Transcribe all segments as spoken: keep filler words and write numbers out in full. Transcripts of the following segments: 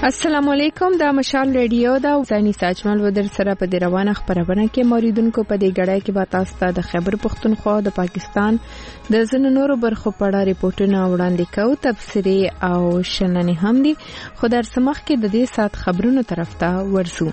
السلام علیکم، دا مشال ریډیو دا ځاني ساجمل ودر سره په دی روانه خبرونه کې موریدونکو په دی غړای کې با تاسو ته د خیبر پختونخوا د پاکستان د ځینو نورو برخو په اړه ریپورتونه وړاندې کوو. تفسیری او شننې هم دي، خو در سمخ کې د دې سات خبرونو طرف ته ورسو.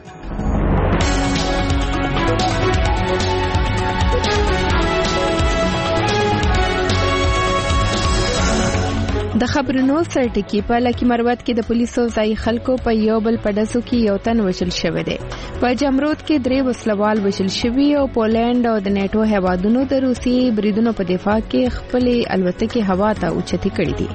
د خبرونو سرټکی په لکی مروت کې د پولیسو ځای خلکو په یو بل پډسو کې یو تن وشل شوی دی. په جمرود کې درې وسلوال وشل شوی او پولند او د نیټو هیوادونو د روسي بریدونو په دفاع کې خپل الوتکې هوا ته اوچتې کړې دي.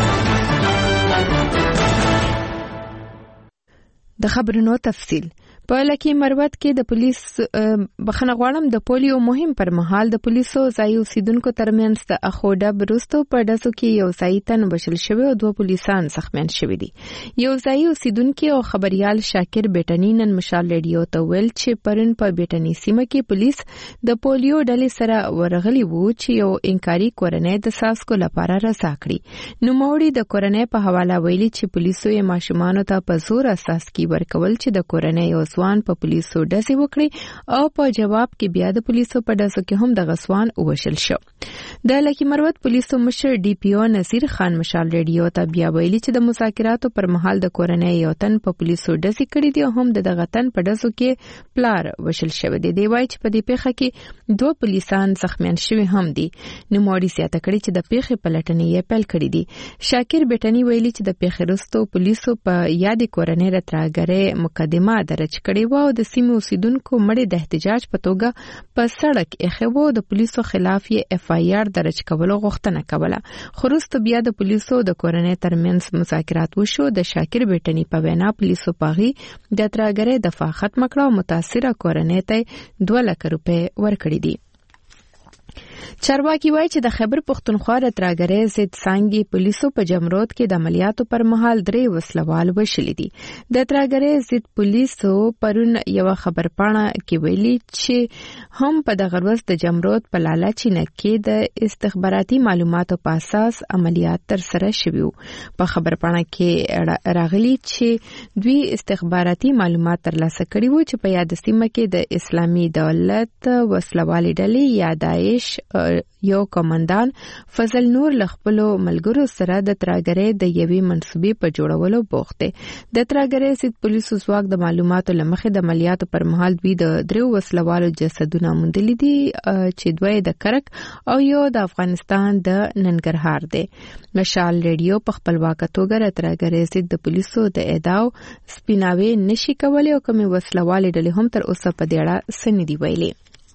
د خبرونو تفصیل په لکی مروت کې د پولیس بخنه غواړم د پولیو مهم پر مهال د پولیسو ځای اوسیدونکو ترمنځ د اخوډه بروستو په داسو کې یو ځای تن وشل شوی او دوه پولیسان زخمیان شوی دي. یو ځای اوسیدونکو او خبريال شاکر بیٹنی نن مشال ریډیو ته ویل چې پرن په بیٹنی سیمه کې پولیس د پولیو ډلې سره ورغلي وو چې یو انکاري کورنۍ د ساسکو لپاره رسا کړی. نو موري د کورنۍ په حواله ویلي چې پولیسو یې ماشومان ته په زور اساس کې ورکول چې د کورنۍ او ځوان په پولیسو ډزې وکړي او په جواب کې بیا د پولیسو په ډزو کې هم د غسوان وشل شو. د لکی مروت پولیسو مشر ډي پی او نذیر خان مشال ریډیو ته بیا ویلي چې د مذاکراتو پر مهال د کورنۍ یو تن په پولیسو ډزې کړې دي او هم د دغه تن په ډزو کې پلار وشل شوی دی. دی وایي چې په دې پیښه کې دوه پولیسان زخمیان شوي هم دي. نو موري سیاته کړي چې د پیښې پلټنې یې پیل کړې دي. شاکر بیٹنی ویلي چې د پیښې وروسته پولیسو په یاد کورنۍ راتراګره مقدمه درج کړې و او د سیمې اوسیدونکو مړي د احتجاج په توګه په سړک اخیو د پولیسو خلاف یې اف آی آر درج کولو غوښتنه کوله. خو وروسته بیا د پولیسو د کورنۍ ترمنځ مذاکرات وشو. د شاکر بیٹنی په وینا پولیسو پاغي د تراګره دفاع ختم کړه او متاثره کورنۍ ته دوه لک روپۍ ورکړي دي. چارواکي وایي چې د خیبر پختونخوا د تراګرې ضد څانګې پولیسو په جمرود کې د عملیاتو پر مهال درې وسلوال وشلي دي. د تراګرې ضد پولیسو پرون یو خبرپاڼه کې ویلي چې هم په دغه ورځ د جمرود په لالا چینه کې د استخباراتي معلوماتو په اساس عملیات تر سره شوي. په خبرپاڼه کې راغلي چې دوی استخباراتي معلومات ترلاسه کړي وو چې په یاد سیمه کې د اسلامي دولت وسلوالې ډلې یا داعش یو کمانډان فضل نور لخپلو ملګرو سره د تراګرې د یوې منصوبې په جوړولو بوخت دی. د تراګرې ضد پولیسو ځواک د معلوماتو لمخې د عملیاتو پر مهال دوی د دریو وسلوالو جسدونه موندلي دي چې دوی د کرک او یو د افغانستان د ننګرهار دی. مشال ریډیو په خپلواکه توګه د تراګرې ضد د پولیسو د ادعاو سپیناوي نشي کولای او کومې وسلوالې ډلې هم تر اوسه په دې اړه څه نه دي ویلي.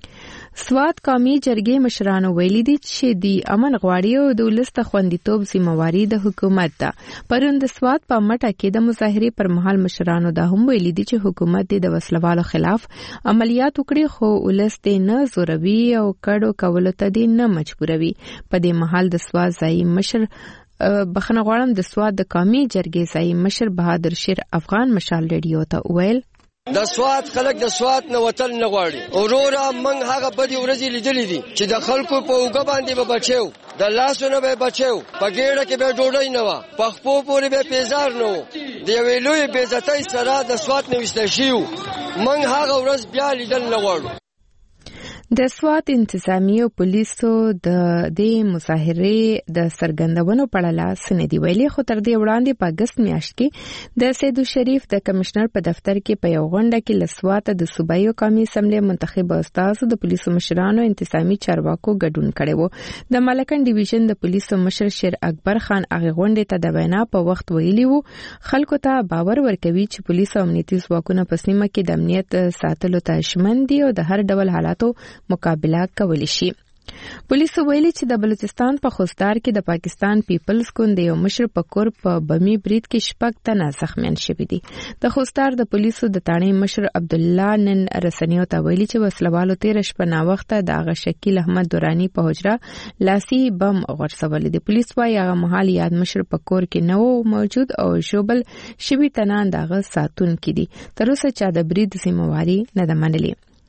سوات قومي جرګې مشرانو ویلي دي چې دی امن غواړي او د ولس د خوندیتوب ذمہواري د حکومت ده. پرون د سوات په مټه کې د مظاهرې پر مهال مشرانو دا هم ویلي دي چې حکومت د وسلوالو خلاف عملیات وکړي خو ولس دې نه زوروي او کډو کولو ته دې نه مجبوروي. په دې مهال د سوات ځای مشر بخنه غواړم د سوات د قومي جرګې ځای مشر بهادر شیر افغان مشال ریډیو ته ویل د سوات خلک د سوات نه وطن نه غواړي. اورورا من هغه بدی ورځې لیدلې دي چې د خلکو په اوګه باندې به بچو، د لاسونو به بچو، په ګېړه کې به ډوډۍ نه و، په خپو پورې به پیزار نه و. د یوې لوی بې عزتۍ سره د سوات نه ویستل شوي. من هغه ورځ بیا لیدل نه غواړو. د سوات انتظامی او پولیسو د دې مظاهرې د سرګندونو په اړه لاس نه دی ویلي. خو تر دې وړاندې په اگست میاشت کې د سیدو شریف د کمشنر په دفتر کې په یو غونډه کې لسوات د صوبایي قومي اسمبلی منتخب استادو د پولیسو مشرانو انتظامی چارواکو ګډون کړي وو. د ملکن ډیویژن د پولیسو مشر شیر اکبر خان هغه غونډې ته د وینا په وخت ویلي وو خلکو ته باور ورکوي چې پولیس او امنیتي ځواکونه په سیمه کې د امنیت ساتلو ته ژمن دي او د هر ډول حالاتو مقابله کولی شي. پولیسو ویلي چې د بلوچستان په خوستار کې د پاکستان پیپلز ګوند یو مشر په کور په بمی برید کې شپږ تنه زخمیان شوي دي. د خوستار د پولیسو د تاڼې مشر عبد الله نن رسنیو ته ویلي چې وسلوالو تیر شپه نا وخته د هغه شکیل احمد دورانی په حجره لاسي بم غورځول دي. پولیس وايي هغه مهال یاد مشر په کور کې نه موجود او شوبل شوي تنان دغه ساتون کې دي. تر اوسه چا د برید ذمہواري نه ده منلې.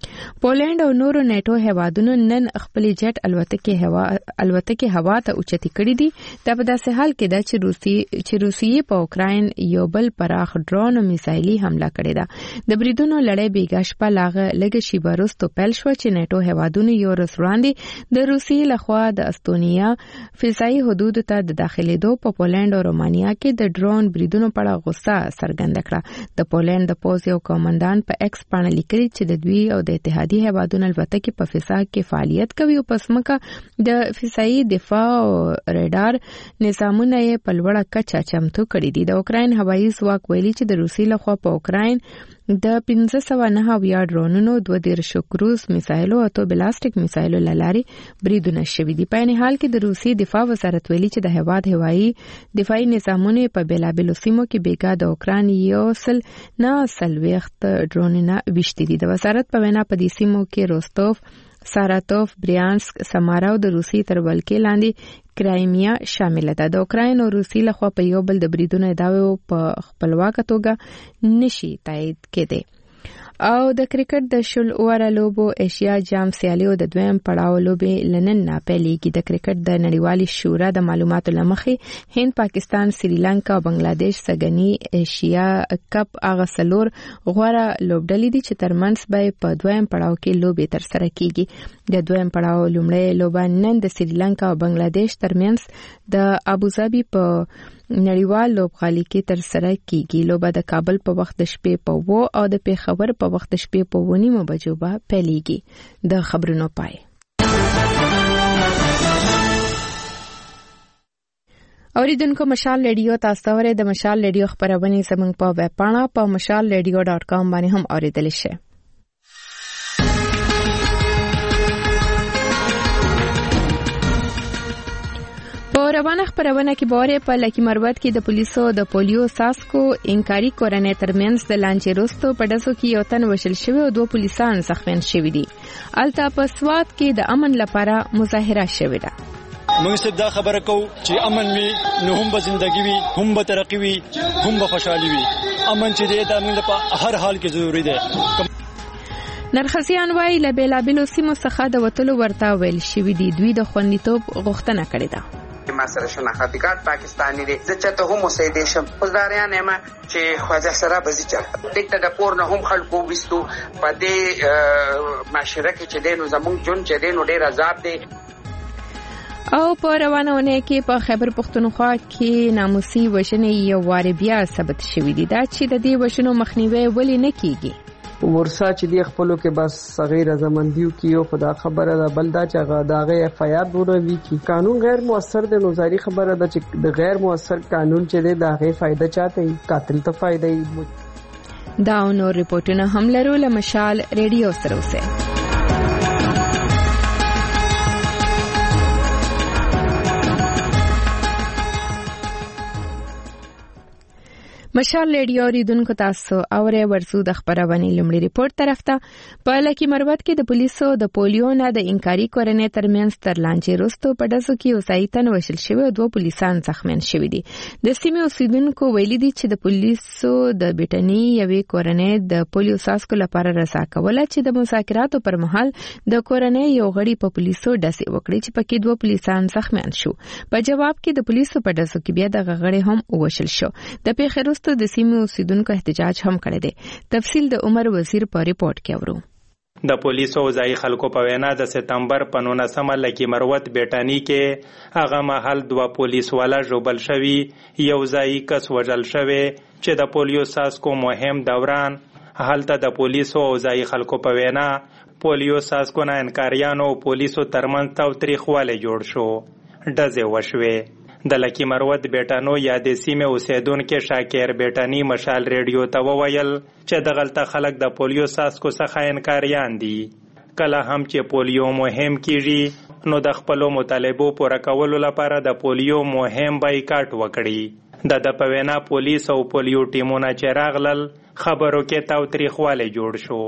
پولند او نورو نیټو هیوادونو نن خپل جټ الوتکې هوا الوتکې هوا ته اوچتې کړې دي. دا په داسې حال کې ده چې روسي چې روسیې په اوکراین یو بل پراخ ډرون او میزایلي حمله کړې ده. د بریدونو لړۍ بیګا شپه لاغه لږ شیبه وروسته پیل شوه چې نیټو هیوادونو یو ورځ وړاندې د روسیې لخوا د استونیا فضایي حدود ته د داخلېدو په پولند او رومانیا کې د ډرون بریدونو په اړه غوسه څرګنده کړه. د پولند د پوځ یو قومندان په ایکس باندې لیکلي چې د دوی او د اتحادي هیوادونو البته په فضا کې فعالیت کوي او په سمکه د فضایي دفاع او رادار نظامونه یې په لوړه کچه چمتو کړي دي. د اوکراین هوایي ځواک ویلي چې د روسي لخوا په اوکراین د پنځه سوه نهه اویا ډرونونو دوه دېرش کروز میسایلو او اتو بلاستیک میسایلو له لارې بریدونه شوي دي. په عین حال کې د روسي دفاع وزارت ویلي چې د هیواد هوایي دفاعي نظامونه په بیلابېلو سیمو کې بیګا د اوکراین یو سل نه څلوېښت ډرونونه ویشتي دي. د وزارت په وینا په دې سیمو کې روستوف، ساراتوف، بریانسک، سمارا او د روسي تر ولکې لاندې کرایمیا شامل ده. د اوکراین او روسي لخوا په یو بل د بریدونو ادعاوې په خپلواکه توګه نشي تایید کېدی. او د کرکټ د شل اوره لوبو ایشیا جام سیالیو د دویم پړاو لوبې لنن نه پیلېږي. د کرکټ د نړیوالې شورا د معلوماتو له مخې هند، پاکستان، سریلانکا او بنگلاديش سګنی ایشیا کپ هغه څلور غوره لوبډلې دي چې ترمنځ به په دویم پړاو کې لوبې ترسره کیږي. د دویم پړاو لومړی لوبه نن د سریلانکا او بنگلاديش ترمنځ د ابوظبي په نړیوال لوبغالي کې ترسره کیږي. لوبه د کابل په وخت د شپې په و او د پیښور په وخت د شپې په و نیمو بجو به پیلېږي. د خبرونو پای. اوریدونکو مشال ریډیو تاسو ته د مشال ریډیو خبرونه زموږ په ویب پاڼه په مشال ریډیو ډاٹ کام باندې هم اوریدل شي. په روانه خبرونه کې باره په لکی مروت کې د پولیسو د پولیو ساسکو انکاري کورنۍ ترمنځ د لانجې وروسته په ډزو کې یو تن وژل شوی او دوه پولیسان زخمیان شوي دي. الته په سوات کې د امن لپاره مظاهره شوې ده. موږ صرف دا خبره کوو چې امن وي نو هم به زندگی وي، هم به ترقی وي، هم به خوشحالي وي. امن چې دی دا موږ په هر حال کې ضروری دی. نرخزیان وايي له بیلابېلو سیمو څخه د وتلو ورته ویل شوي دي. دوی د خوندیتوب غوښتنه کړې ده. ما سره شناختی کارت پاکستانی دی زه چاته هم اوسېدې شم خوزداریان یم چې خواجه سره بزي چرته دلته د کور نه هم خلکو وستو په دې معاشره کې چې دی نو زموږ جون چې دی نو ډېر عذاب دی. او په روانونه کې په خیبر پښتونخوا کې ناموسي وژنې یو وار بیا ثبت شوې دي. دا چې د دې وژنو مخنیوي ولې نه کیږي؟ ورسا چې دی خپلو کې بس صغیر زمندیو کیو خدا خبره ده بل دا چې داغه اف آی آر ورو وی کی قانون غیر موثر دی. نو ظاهري خبره ده چې د غیر موثر قانون چې دی داغه فائدہ چاته قاتل ته فائدہ. دا نو ریپورتونه هم لرو له مشال ریډیو سره اوسه. مشال ریډیو ریدونکو تاسو اوري ورسو د خبرونه لمړي ریپورت طرف ته. په لکی مروت کې د پولیسو د پولیو نه د انکاري کورنۍ ترمنځ تر لانجې وروسته په ډزو کې وسایتن وشل شوی او دوه پولیسان زخمیان شوي دي. د سیمې اوسیدونکو ویلي دي چې د پولیسو د بیټنی یوې کورنۍ د پولیو ساسکو لپاره رسا کوله چې د مذاکراتو پر مهال د کورنۍ یو غړي په پولیسو ډسې وکړي چې پکې دوه پولیسان زخمیان شو. په جواب کې د پولیسو په ډزو کې بیا د غړي هم وشل شو. د پیښې وروسته د سیمې اوسیدونکو احتجاج هم کړی دی. تفصیل د عمر وزیر په ریپورت کې اورو. د پولیسو ځای خلکو په وینا د سپتمبر په نولسمه لکی مروت بیٹانی کې هغه مهال دوه پولیس والا ژوبل شوي، یو ځای کس وژل شوی چې د پولیو ساسکو مهم دوران هلته د پولیسو ځای خلکو په وینا پولیو ساسکو نه انکاریانو پولیسو ترمنځ تاوتریخوالی جوړ شو. ډزې وشوې. د لکی مروت بیٹانو یا د سیمې اوسیدونکو شاکر بیٹانی مشال ریډیو ته وویل چې د غلطه خلک د پولیو ساسکو څخه انکاریان دي. کله هم چې پولیو مهم کیږي نو د خپل مطالبو پوره کولو لپاره د پولیو مهم بایکاټ وکړي. د د په وینا پولیس او پولیو ټیمونه چې راغلل خبرو کې تاوتریخوالی جوړ شو.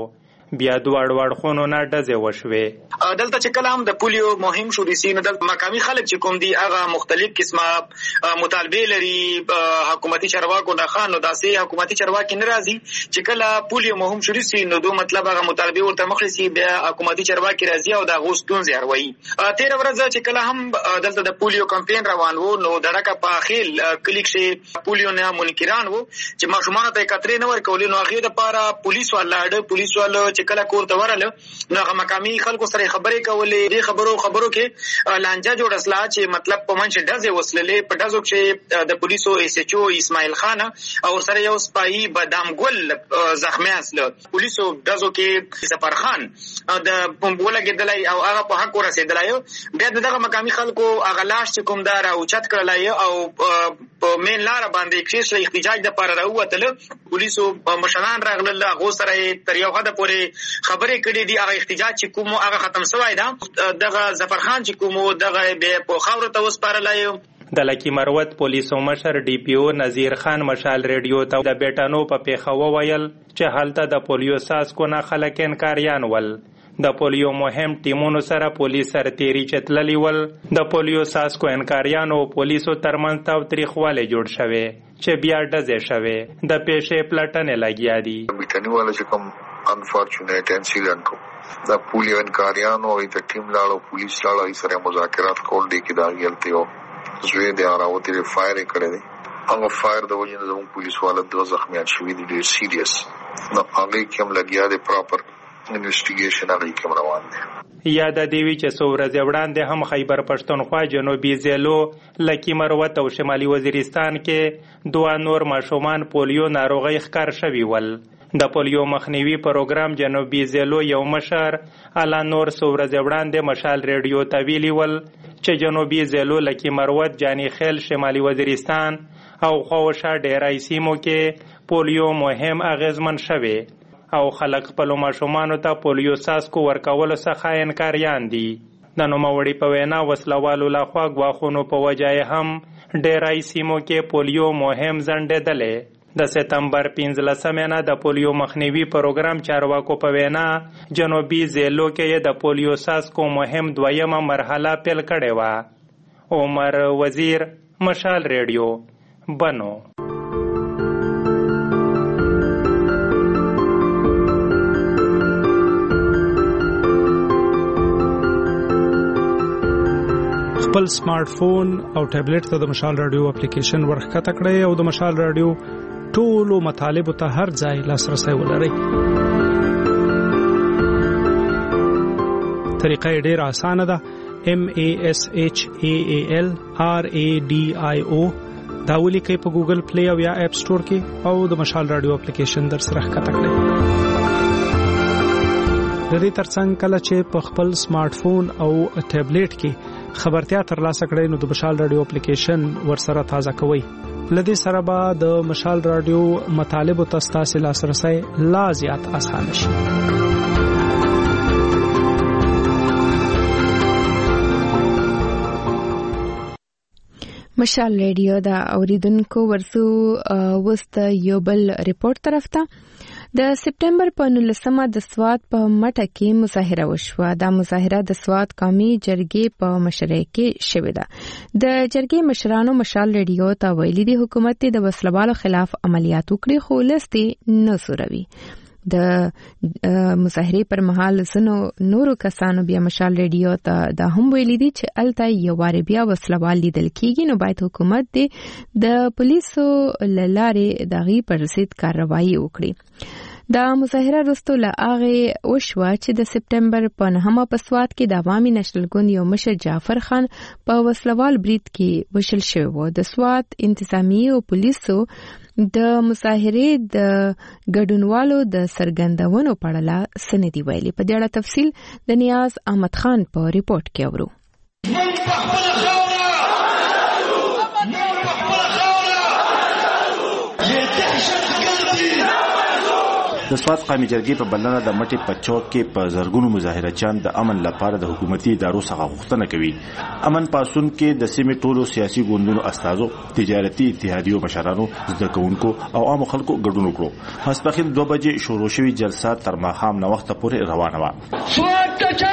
بیا دواړو اړخونو نه ډزې وشوې. دلته چې کله هم د پولیو مهم شروع سي نو دلته مقامي خلک چې کوم دي هغه مختلف قسمه مطالبه لري حکومتي چارواکو نه خان نو داسې حکومتي چارواکي ناراضي چې کله پولیو مهم شروع سي نو دوه مطلب هغه مطالبه ورته مخ سي بیا حکومتي چارواکي راضي او د غوستون زیاروي. تیر ورځ چې کله هم دلته د پولیو کمپاین روان وو نو دړکه په اخیل کلیک شي پولیو نه منکران وو چې ماشومان ته کترې نه ورکول نو هغه د پاره پولیس ولاړ پولیس والو چې کله کور ته ورل نو هغه مقامي خلکو سره خبرې کولې دې خبرو خبرو کې لانجه جوړسلا چې مطلب په منځ ډزې وسللې په ډزو کې د پولیسو ایس ایچ او اسماعیل خان او سره یو سپایي بادام ګل زخمی اسله پولیسو ډزو کې سفر خان د بمبوله کېدلای او هغه په حق ورسېدلای بیا دغه مقامي خلکو هغه لاش چې کوم دار او چت کړلای او په مین لار باندې کې احتجاج د پر راوتل پولیسو مشران راغلل هغه سره تر یو حد پورې خبرې کړې دي هغه احتجاج چې کوم هغه ختم شوی دا دغه ظفر خان چې کوم دغه به په خاور ته وسپارلای. د لکی مروت پولیسو مشر ډي پی او نذیر خان مشال ریډیو ته د بیٹانو په پیښه وویل چې حالت د پولیو ساسکو نه خلک انکاریان ول. د پولیو مهم ټیمونو سره پولیس سرتیری چتللی ول. د پولیو ساسکو انکاریانو پولیسو ترمنځ تاوتریخواله جوړ شوه چې بیا ډزې شوه د پیښې پلټنې لګیا دي. بیٹانی والا چې کوم انفارچونیټ انسیډنټ کو د پولیو انکاریانو او د ټیم لاړو پولیس لاړو سره مذاکرات کول دي کې دا غلطي او زوی د اراوتی فایر کړی دی. هغه فایر د وجې زموږ پولیس والا دوه زخمیان شوي دي ډېر سیریس نو هغه کې هم لګیا دی پراپر انویسټیګیشن هغه کوم روان دي. یاد دی چې څو ورځې وړاندې هم خیبر پښتونخوا جنوبي ضلعو لکی مروت او شمالي وزیرستان کې دوه نور ماشومان پولیو ناروغي ښکار شوي ول. د پولیو مخنیوي پروګرام جنوبي ضلعو یو مشر الا نور څو ورځې وړاندې مشال ریډیو ته ویلي ول چې جنوبي ضلعو لکی مروت جانی خیل شمالي وزیرستان او خواوشا ډیرای سیمو کې پولیو مهم اغیزمن شوي او خلک خپل ماشومانو ته پولیو ساسکو ورکولو څخه انکاریان دي. د نوموړي په وینا وسلوالو لخوا ګواښونو په وجه هم ډیرای سیمو کې پولیو مهم ځنډېدلې. د سپتمبر پنځلسمه نه د پولیو مخنیوي پروګرام چارواکو په وینا جنوبي ضلعو کې د پولیو ساسکو مهم دویمه مرحله پیل کړې وه. عمر وزیر مشال ریډیو بنو. خپل سمارټ فون او ټابلیټ ته د مشال رادیو اپلیکیشن ورخکته کړئ او د مشال رادیو ټولو مطالبو ته هر ځای لاسرسی ولرئ. طریقه یې ډېره اسانه ده. M A S H A A L R A D I O دا ولیکئ په ګوګل پلی او یا اپ سټور کې او د مشال رادیو اپلیکیشن در سره ښکته کړئ. د دې ترڅنګ کله چې په خپل سمارټ فون او ټابلیټ کې خبرتیا ترلاسه کړئ نو د مشال رادیو اپلیکیشن ورسره تازه کوئ. لدې سره به د مشال رادیو مطالبو ته ستاسو لاسرسی لا زیات اسانه شي. مشال ریډیو دا اوریدونکو ورسو وست یو بل ریپورت طرف ته د سپټمبر په نولسمه د سوات په مټه کې مظاهره وشوه. دا مظاهره د سوات قومي جرګې په مشرۍ کې شوې ده. د جرګې مشرانو مشال ریډیو ته ویلي دي حکومت د وسلوالو خلاف عملیات وکړي خو لستې نه سوروي. د مظاهرې پر مهال زنو نورو کسانو بیا مشال ریډیو ته دا هم ویلي دي چې الته یو واره بیا وسلوال لیدل کیږي نو باید حکومت د پولیسو لارې دغه پر ضد کارروایي وکړي. دا مظاهره وروسته له هغې وشوه چې د سپټمبر په نهمه په سوات کې د عوامي نشنل ګوند یو مشر جعفر خان په وسلوال برید کې وشل شوی و. د سوات انتظامیه او پولیسو د مظاهرې د ګډونوالو د سرګندونو په اړه سندې ویلي. په دې اړه تفصیل د نیاز احمد خان په ریپورت کې اورو. د سوات قومي جرګې په بلنه د مټې په چوک کې په زرګونو مظاهرچیان د امن لپاره د حکومتي ادارو څخه غوښتنه کوي. امن پاسون کې د سیمې ټولو سیاسي ګوندونو استازو، تجارتي اتحادیو مشرانو، زده کوونکو او عامو خلکو ګډون وکړو. ماسپښین دوه بجې شروع شوې جلسه تر ماښام نه وخته پورې روانه وه. سوات ته چا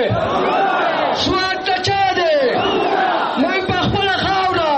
دی؟ سوات ته چا دی؟ موږ په خپله خاوره.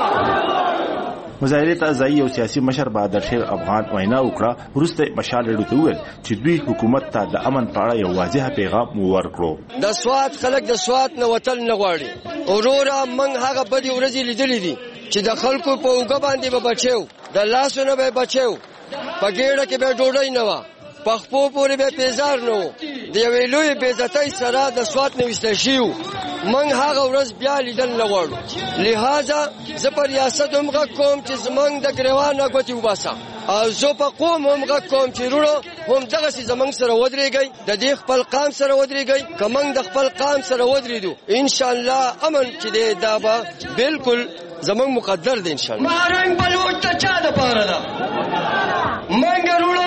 مظاهرې ته ځایي او سیاسي مشر بهادر شیر افغان وینا وکړه. وروسته مشال ریډیو ته وویل چې دوی حکومت ته د امن په اړه یو واضح پیغام ورکړو. د سوات خلک د سوات نه وتل نه غواړي. وروره موږ هغه بدې ورځې لیدلې دي چې د خلکو په اوږه باندې به بچیو، د لاسو نه به بچیو، په ګېډه کې به ډوډۍ نه وه، په خپو پورې به پیزار نه و. د یوې لویې بېعزتۍ سره د سوات نه ویسته شوي وو. موږ هغه ورځ بیا لیدل نه غواړو. لہذا زه په ریاست هم غږ کوم چې زموږ د ګریوان نه ګوتې وباسه، او زه په قوم هم غږ کوم چې وروڼو همدغسې زموږ سره ودرېږئ، د دې خپل قام سره ودرېږئ. که موږ د خپل قام سره ودرېدو انشاءالله امن چې دی دا به بالکل زموږ مقدر دی انشاءالله. مارنګ بلوچ ته چا دپاره ده؟ موږ وروڼو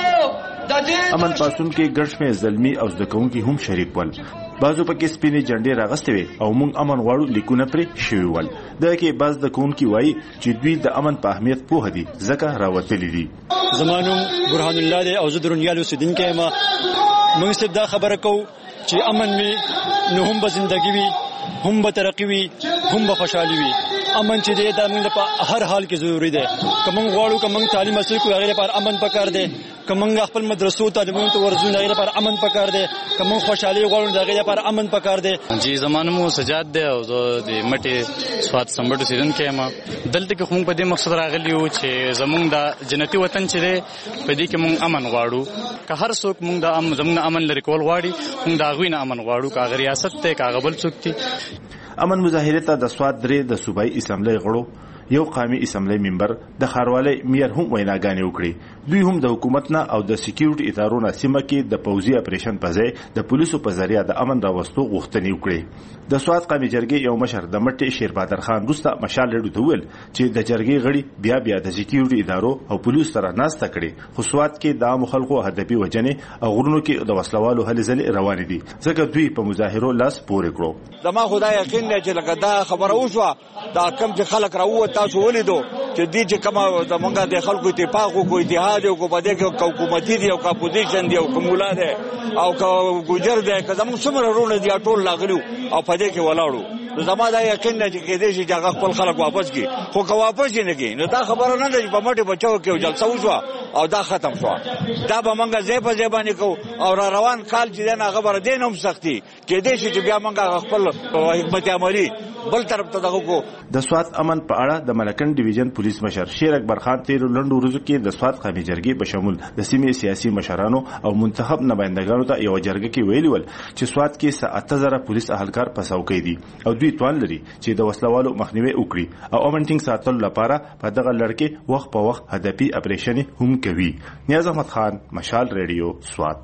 امن پاسون کې ګڼ شمېر زلمي او زده کوونکي هم شریک ول. بعضو پکې سپینې جنډې راغستې وې او موږ امن غواړو لیکونه پرې شوي ول. دغه کې بعض زده کوونکي وایي چې دوی د امن په اهمیت پوهه دي ځکه راوتلي دي. زما نوم برهان الله دی او زه د رونیال اوسېدونکی یم. موږ صرف دا خبره کوو چې امن وي نو هم به زندګي وي، هم به ترقي وي، هم به خوشحالي وي. امن چې دی دا موږ په هر حال کې ضروري دی. که موږ غواړو که موږ تعلیم حاصل کړو هغې لپاره امن پکار دی. که موږ خپل مدرسو تعلیمونو ته ورځو هغې لپاره امن پکار دی. که موږ خوشحالي غواړو د هغې لپاره امن پکار دی. جی زما نوم سجاد دی او زه د مټې سوات سمبټ اوسېدونکی یم. دلته کې خو موږ په دې مقصد راغلي یو چې زموږ د جنتي وطن چې دی په دې کې موږ امن غواړو. که هر څوک موږ د زموږ امن لرې کول غواړي موږ د هغوی نه امن غواړو، که هغه ریاست دی که هغه بل څوک دی. امن مظاهرې ته د سوات درې د صوبایي اسمبلۍ غړو، یو قومي اسمبلۍ ممبر، د ښاروالۍ میر هم ویناګانې وکړي. دوی هم د حکومت نه او د سکیورټي ادارو نه سیمه کې د پوځي اپریشن په ځای د پولیسو په ذریعه د امن راوستو غوښتنې وکړي. د سوات قومي جرګې یو مشر د مټې شیر بهادر خان وروسته مشال ریډیو ته وویل چې د جرګې غړي بیا بیا د سکیورټي ادارو او پولیسو سره ناسته کړي، خو سوات کې د عامو خلکو هدفي وجنې او غرونو کې د وسلوالو هلې ځلې روانې دي، ځکه دوی په مظاهرو لاس پورې کړو. زما خدای یقین دی چې لکه دا خبره وشوه دا کم چې خلک راووت تاسو ولیدو چې دې چې کومه زمونږ د خلکو اتفاق وکړو، اتحاد وکړو، په دې کې که حکومتي دی او که اپوزیشن دی او که مولا دی او که ګوجر دی که زمونږ څومره وروڼه دي ټول راغلي او په دې کې ولاړو. نو زما دا یقین دی چې کېدای شي چې هغه خپل خلک واپس کړي، خو که واپس یې نه کړي نو دا خبره نه ده چې په مټې بچو کې یو جلسه وشوه او دا ختم شوه. دا به موږ ځای په ځای باندې کوو او را روان کال چې دی نه هغه به دی نه هم سختي کېدای شي چې بیا موږ خپل حکمت عملي بل طرف ته دغه کو. د سوات امن په اړه د ملکن ډیویژن پولیس مشر شیر اکبر خان تیرو لنډو ورځو کې د سوات قومي جرګې په شمول د سیمې سیاسي مشرانو او منتخب نمائندګانو ته یو جرګه کې ویلي ول چې سوات کې اته زره پولیس اهلکار په څوکۍ دي او دوی توان لري چې د وسلوالو مخنیوي وکړي او امن ټینګ ساتلو لپاره په دغه لړ کې وخت په وخت هدفي اپریشن هم کوي. نیاز احمد خان، مشال ریډیو، سوات.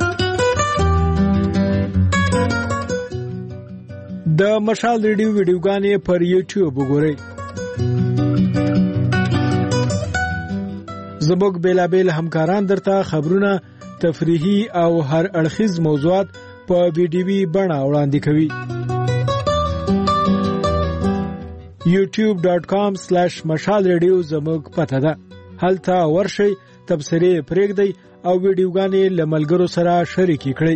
د مشال ریډیو ویډیوګانې پر یوټیوب وګورئ. زموږ بیلابیل همکاران درته خبرونه، تفریحي او هر اړخیز موضوعات په ویډیوي بڼه وړاندې کوي. یوټیوب ډاټ کام سلیش مشال ریډیو زموږ پته ده. هلته ورشئ، تبصرې پرېږدئ او ویډیوګانې له ملګرو سره شریکې کړئ.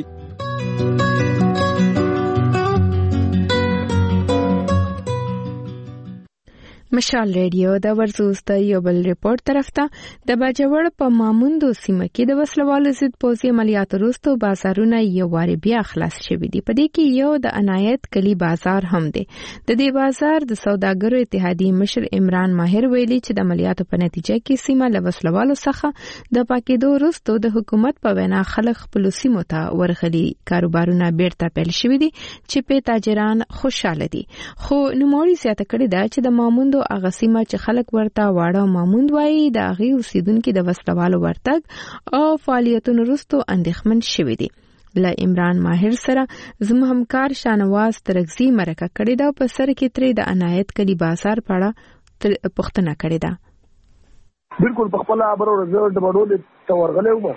مشال ریډیو د ورزوز د یو بل ریپورت طرف ته د باجوړ په ماموندو سیمه کې د وسلوالو ضد پوځي عملیاتو وروسته بازارونه یو وارې بیا خلاص شوي دي. په دې کې یو د عنایت کلی بازار هم دی. د دې بازار د سوداګرو اتحادیې مشر عمران ماهر ویلي چې د عملیاتو په نتیجه کې سیمه له وسلوالو څخه د پاکېدو وروسته د حکومت په وینا خلک خپلو سیمو ته ورغلي. کاروبارونه بیرته پیل شوي دي چې په تاجران خوشاله دي. خو نوموړي زیاته کړې ده چې د ماموندو هغه سیمه چې خلک ورته واړه ماموند وایي د هغې اوسیدونکي د وسلوالو ورتګ او فعالیتونو وروسته اندېښمن شوي دي. له عمران ماهر سره زموږ همکار شانواز ترکزي مرکه کړې ده او په سر کې ترې د عنایت کلي بازار په اړه پوښتنه کړې ده. بالکل په خپله خبره ورځ ډبډولې ته ورغلی وم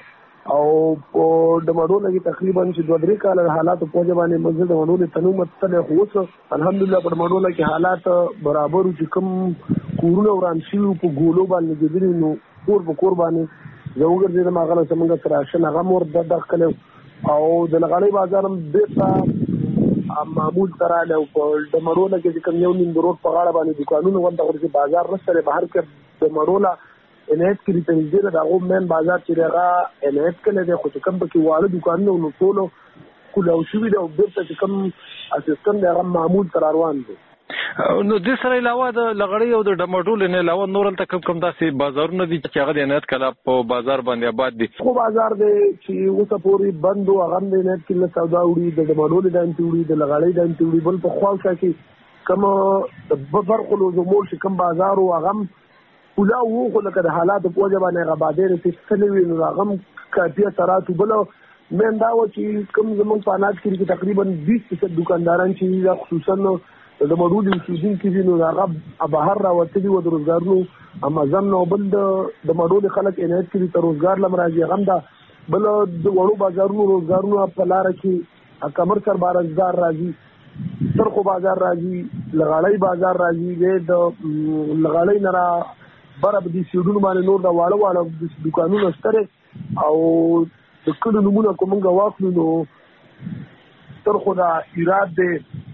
او په د مډول کې تقریبا چې دوه درې کال حالات په ځبانه مسجد د مډول تنومت تل خوص الحمدلله په مډول کې حالات برابر چې کوم کورونه وران شي په ګولو باندې جوړي نو کور په کور باندې زوګر دې ما غلا څنګه تراشه هغه مور د داخله او د لغړی بازار هم بیرته معمول تراله په د مډول کې کوم یو نیم روډ په غاړه باندې دکانونه ونده ورته بازار رسره بهر کې د مډول انایت کې تنظیم د هغه مین بازار چې هغه انایت کله د خو کوم کې واړه دکانونه نو ټول کله او شوی د بیرته کوم اسسټنټ هغه معمول تر روان دي. نو د سره علاوه د لغړی او د ډمډول نه علاوه نور تل کوم کوم داسې بازارونه دي چې هغه د انایت کله په بازار باندې آباد دي. خو بازار دی چې اوسه پوری بند او هغه د انایت کې له سودا وړي د ډمډول د انټوړي د لغړی د انټوړي بل په خواله کې کوم د فرق له زمول چې کوم بازار او هغه ولا وو خو لکه د حالات په وجه باندې غبادر چې سلوي نو هغه کافي تراتو بل من دا و چې کوم زمون په اناج کې تقریبا بیس فیصد دکانداران چې خصوصا د مړولي اوسیدون کې نو هغه بهر راوتلي و د روزګارونو امازم نو بل د مړولي خلک انایت کې تر روزګار لم راځي هم دا بل د وړو بازارونو روزګارونو په لار کې کمر سر بازار راځي سرخو بازار راځي لغړی بازار راځي د لغړی نه را برابر دي سیډونو باندې نور دا واړه واړه دکانونه ستره او د کلو نمونه کومه واخلو نو سرخو دا ایراد دی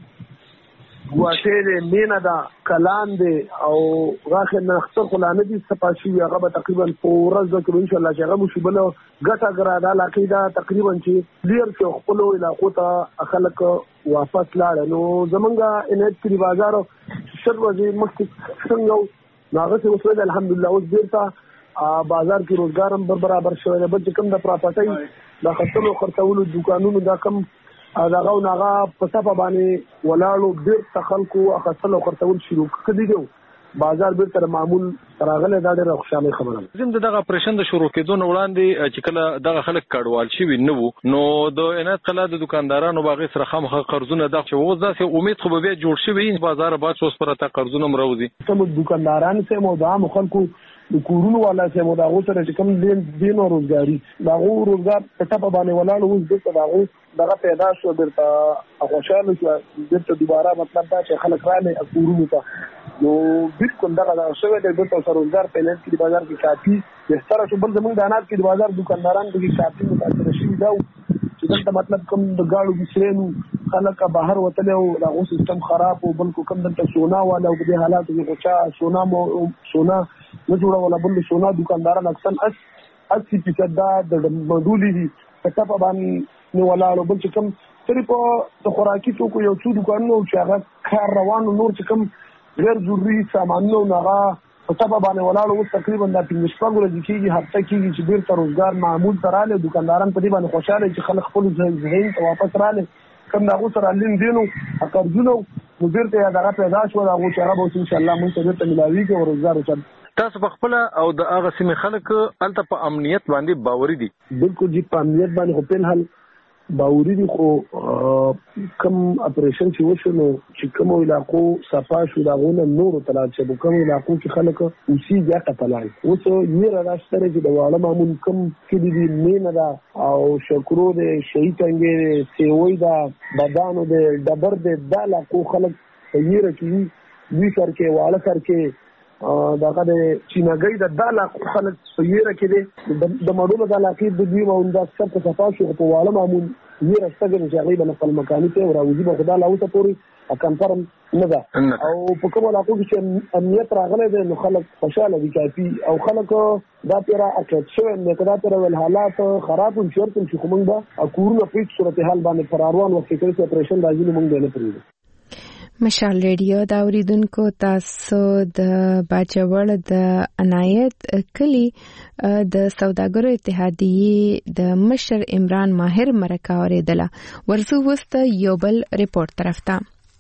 واټه دې مینا دا کلان دې او راخه نختر خلانه دي سپاشي هغه به تقریبا فورز د ان شاء الله چې هغه مشبل غټه ګراده علاقه تقریبا چې لیر کې خپل علاقو ته خلک واپس لاړ نو زمونږه انایت کې بازار شر وځي مخکې څنګه ناغه څه وسله الحمدلله اوس بیرته بازار کې روزګار هم برابر شوی دی بل کوم د پراپرټي د خپل خرڅولو دکانونو دا کم داغه ناغه په صفه باندې ولاړو ډیر تخلکو اخصل او خرڅول شروع کړي دي بازار به تر معمول راغله دا ډیره خوشاله خبره ده. زم دغه پرېشن د شروع کېدو نه وړاندې چې کله دغه خلک کډوال شي نو نو د انایت کله د دکاندارانو باغ سره خامخ قرضونه د خو ځاسه امید خو به جوړ شي وي بازار با څوس پر ته قرضونه مروزي کوم دکانداران سه مودا مخالکو د کورونو والا سه مودا غو سره چې کوم دین دین او روزګاری دا غو روزګار په ټاپه باندې ولاړ اوس د دغه دغه پیدا شو درته خوشاله شو درته دوباره مطلب دا چې خلک رانه کورونو ته نو بالکل دغه دا شوی د دوه تر روزګار په لټ کې بازار کې کافي بهتره شو بل زموږ د انات کې بازار دکانداران کې کافي متاثر شي دا چې دلته مطلب کوم د گاړو بسرینو خلک بهر وتل او دغه سیستم خراب او بل کوم دلته سونا والا او د حالاتو کې غوچا سونا مو سونا نه جوړه ولا بل سونا دکانداران اکثر اس اسی فیصد د مډولي دي په ټاپه باندې نو ولاړو بل چې کوم سری په د خوراکي توکو یو څو دکانونو چې هغه کار روانو نور چې کوم غیر ضروري سامانونو هغه په ټاپه باندې ولاړو اوس تقریبا د پنځه شپږ ورځې کېږي هفته کېږي چې ډېر تر روزګار معمول تراله دکانداران په دې باندې خوشاله چې خلک خپل ذهن ته واپس رااله کوم دا اوس را لین دینو اقرضونو نو بیرته دغه پیدا شو دا چې هغه به ان شاء الله مونږ ته ملاوي کې روزګار وچل تاسو په خپل او د هغه سیمه خلک الته په امنیت باندې باوري دي بالکل جی په امنیت باندې خو په حال باوري دي خو کم اپریشن چې وشو نو چې کوم علاقو صفا شو دا غونه نور تلل چې کوم علاقو کې خلک اوسي بیا قتلای اوس یې راځتره چې د واړه معمول کم کې دي مين دا او شکرو دې شهید څنګه سیوي دا بدانو دې دبر دې د علاقو خلک یې راځي وی سر کې واړه سر کې داغه د چینګۍ د داله خلک سویره کې د مړولو د علاقې د دوی او د څه په صفا شو په واړه معمول یې راستګل چې هغه د خپل مکاني ته راوځي په خدای له اوسه پوری کنفرم نه ده او په کوم علاقو کې چې امنیت راغلی دی نو خلک خوشاله دي کافي او خلک دا پیرا اکټ شو نه کدا تر ول حالات خراب او شرط چې کومه دا کورونه په صورتحال باندې فراروان وخت کې اپریشن راځي موږ نه پریږدو. مشال ریډیو دا اوریدونکو تاسو د باجوړ د عنایت کلی د سوداګرو اتحادیې د مشر عمران ماهر مرکه اوریدله ورسو وست یو بل ریپورت طرف ته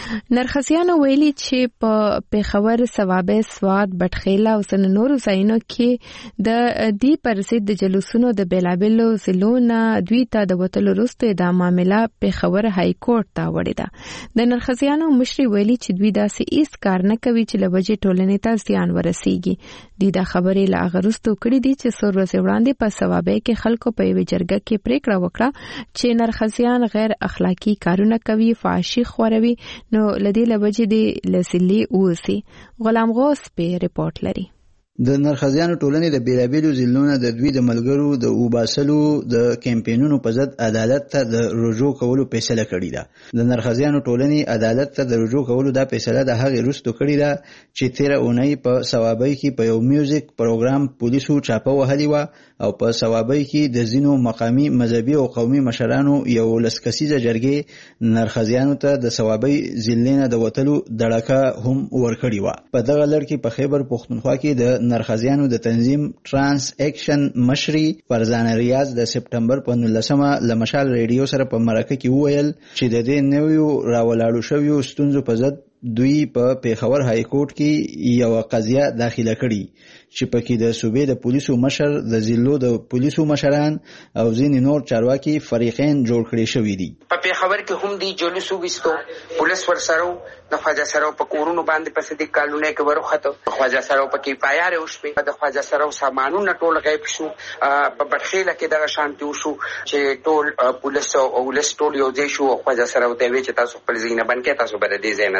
نرخسیانو ویلي چې په پیښور، صوابه، سوات، بټخیله او ځینو نورو ځایونو کې د دې پر ضد د جلوسونو د بیلابیلو ضلعو نه دوی ته د وتلو وروسته دا معامله پیښور های کورټ ته وړې ده. د نرخسیانو مشري ویلي چې دوی داسې هیڅ کار نه کوي چې له وجې ټولنې ته زیان ورسیږي. دوی دا خبرې له هغه وروسته کړې دي چې څو ورځې وړاندې په صوابه کې خلکو په یوه جرګه کې پریکړه وکړه چې نرخسیان غیر اخلاقی کارونه کوي، فحاشي خوروي، نو لدی لوجې دی لسلی اوسی. غلام غوث په ریپورت لري. د نرخزیانو ټولنې د بیلابیلو ضلعونو د دوی د ملګرو د اوباسلو د کمپینونو په ضد عدالت ته د رجوع کولو فیصله کړې ده. د نرخزیانو ټولنې عدالت ته د رجوع کولو دا فیصله د هغې وروسته کړې ده چې تیره اونۍ په صوابۍ کې په یو میوزیک پروګرام پولیسو چاپه وهلې وه او په صوابۍ کې د ځینو مقامي مذهبي او قومي مشرانو یو لس کسیزه جرګې نرخزیانو ته د صوابۍ ضلع نه د وتلو دړکه هم ورکړې وه. په دغه لړ کې په خیبر پښتونخوا کې د نرخزیانو د تنظیم ترانس اکشن مشري فرزانه ریاض د سپټمبر په نولسمه له مشال ریډیو سره په مرکه کې وویل چې د دې نویو راولاړو شویو ستونزو په ضد دوی په پیښور های کورټ کې یو قضیه داخله کړي چې پکې د صوبې د پولیسو مشر، د ضلعو د پولیسو مشران او ځینې نور چارواکي فریقین جوړ کړي شوي دي. په پیښور کې هم دی جلوس وستو، پولیس ورسره د خواجه سره په کورونو باندې په دې کالونه کې ورخته، خواجه سره په کې پایاره وشپې، د خواجه سره سامانونه ټول غیب شو. په بټخیله کې دغه شانتي وشو چې ټول پولیس او ولس ټول یو ځای شو. خواجه سره ته وی چې تاسو خپل ځینې باندې تاسو بر دې ځای نه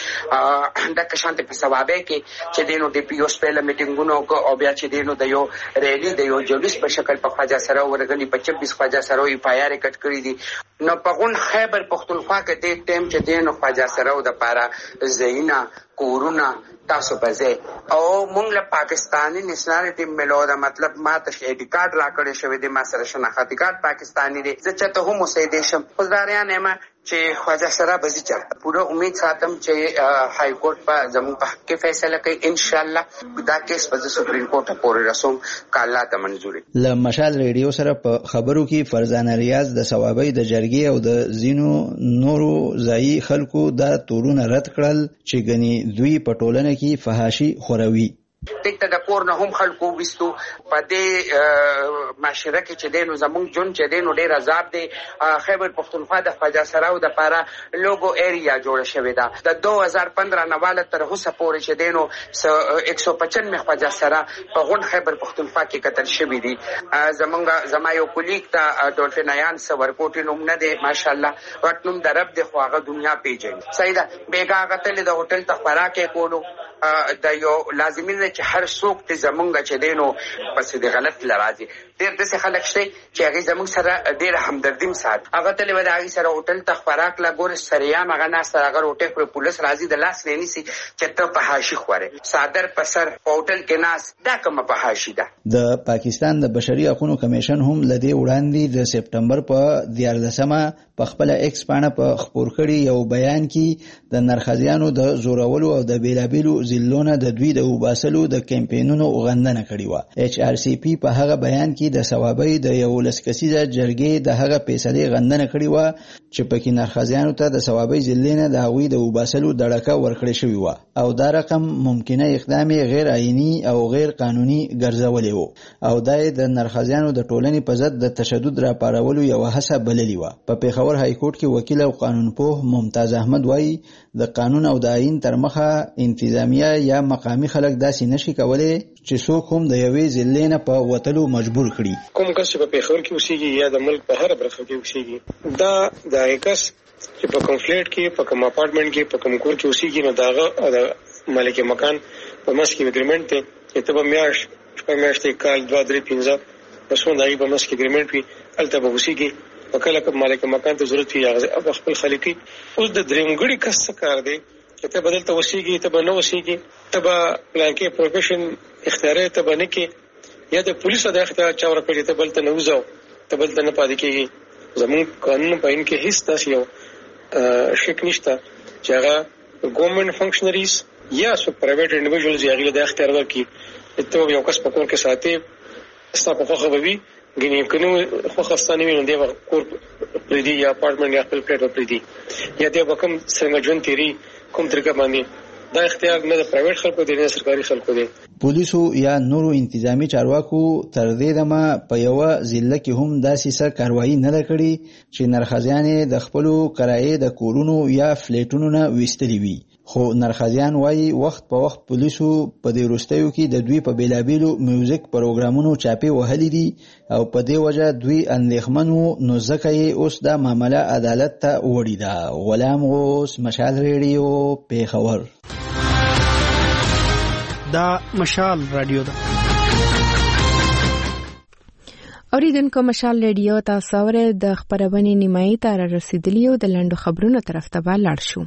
ځای د کشانته په سوابه کې چې دینو د پی او اس په میټینګونو او بیا چې دینو د یو ریلی د یو جلوس په شکل په خواجه سره ورغلي په چوبیس خواجه سره یې پایاره کټ کړی دي. نو په غون خیبر پښتونخوا کې د ټیم چې دینو خواجه سره د پاره زینا کورونا تاسو پځه او مونږ له پاکستانی نېشنل ټیم ملو دا مطلب ما ته ایډي کارت راکړی شوی دی، ما سره شناختی کارت پاکستانی دی. زه چې ته هم مسیدشم خدایان ما چې خواجه سره بزی چل پوره امید ساتم چې های کورټ په زموږ په حق کې فیصله کوي. ان شاء الله دا کیس په سپریم کورټ پورې رسوم کاله ته منزوري. له مشال ریډیو سره په خبرو کې فرزانه ریاض د صوابۍ د جرګې او د زینو نورو ځایي خلکو دا تورونه رد کړل چې غني دوی په ټولنه کې فحاشي خوروي. دغه د کور نه هم خلکو وستو په دې معاشره کې چې دینو زمونږ جون چې دینو ډیر عذاب دی. خیبر پښتونخوا د خواجه سراو د پاره لوګو ایریا جوړ شوې ده. د دو هزار پندرہ نواله تر اوسه پورې چې دینو ایک سو پچانوے خواجه سرا په غون خیبر پښتونخوا کې قتل شوی دي. زمونږ زمایو کولیک ته ډولفینایان سور کوټي نوم نه دی ماشاءالله وټنوم درب د خواغه دنیا پیژني. سیدا بیګا غتل د هوټل ته خوراکې کولو د یو لازمي نه چې هر څوک ته زمونږ چې دینو پس د غلط لراځي. ډېر د څه خلک شته چې هغه زمونږ سره ډېر همدردیم سات هغه تل ودا هغه سره هوټل ته خوراک لا ګور سریا مغه نه سره هغه هوټل پر پولیس راځي د لاس نه نيسي چې ته په حاشي خوره صادر پسر هوټل کې ناس دا کوم په حاشي ده. د پاکستان د بشري حقوقو کمیشن هم لدی وړاندې د سپټمبر په دیارلسمه په خپل ایکس باندې په خبر کړي یو بیان کې د نرخزیانو د زورولو او د بیلابیلو ضلعونو د دوی د وباسلو د کمپینونو غندنه کړې و. ایچ آر سی پی په هغه بیان کې د ثوابۍ د یو لسکسیزه جرګې د هغه فیصلې غندنه کړې و چې پکې نرخزیانو ته د ثوابۍ ضلع نه د هغوی د وباسلو دړکه ورکړې شوې و او دا رقم ممکنه اقدام غیر عیني او غیر قانوني ګرځولې و او دا د نرخزیانو د ټولنې په ضد د تشدد راپارولو یو هڅه بللې و. په پیښور های کورټ کې وکیل او قانونپوه ممتاز احمد وایي د قانون او د آئین تر مخه انتظامیه یا مقامی خلک داسې نشي کولای چې څوک هم د یوې ضلع نه په وتلو مجبور کړي. کوم کس چې په پیښور کې اوسېږي یا د ملک په هر برخه کې اوسېږي دا د هغه کس چې په کوم فلیټ کې په کوم اپارټمنټ کې په کوم کور کې اوسېږي نو داغه د مالک مکان په مس کې اګریمنټ دی چې ته به میاش په میاشتې کال دوه درې پنځه پسونه دغه په مس کې اګریمنټ وي الته به اوسېږي وکاله کوم مالک مکان ته ضرورت وي هغه خپل خلکي. اوس د درېمګړي کس څه کار دی چې ته بدل ته وسیږي ته به نه وسیږي ته به پلان کې پروفیشن اختیار ته به نه کې یا د پولیسو د اختیار چا ورکړي ته بل ته نه وځو ته بل ته نه پاتې کېږي. زموږ قانون په ان کې هیڅ تاسو یو شک نشته چې هغه ګورنمنت فنکشنریز یا سو پرایویټ انډیویډوالز یې د اختیار ورکړي ته یو کس په کور کې ساتي ستا په خوښه به وي ګنې کنه خو خستانه ویني دی کور پردي یا اپارټمنټ یا خپل فلیټ پردي یا دی وکم څنګه ژوند تیری کوم طریقه باندې دا اختیار نه د پرایویټ خلکو دی نه سرکاري خلکو دی. پولیسو یا نورو انتظامی چارواکو تر دې دمه په یو ضلع کې هم داسې څه کاروایی نه ده کړې چې نرخزیانې د خپلو کرایې د کورونو یا فلیټونو نه ویستلي وي. خو نرخزیان وایي وخت په وخت پولیسو په دې وروستیو کې د دوی په بیلابیلو میوزیک پروګرامونو چاپې وهلي دي او په دې وجه دوی اندېښمن وو، نو ځکه یې اوس دا معامله عدالت ته وړې ده. غلام غوث، مشال ریډیو، پیښور. دا مشال رادیو ده. اوریدونکو مشال ریډیو تاسو اورئ د خبرونې نیمایي ته را رسیدلی او د لنډو خبرونو طرف ته به لاړ شو.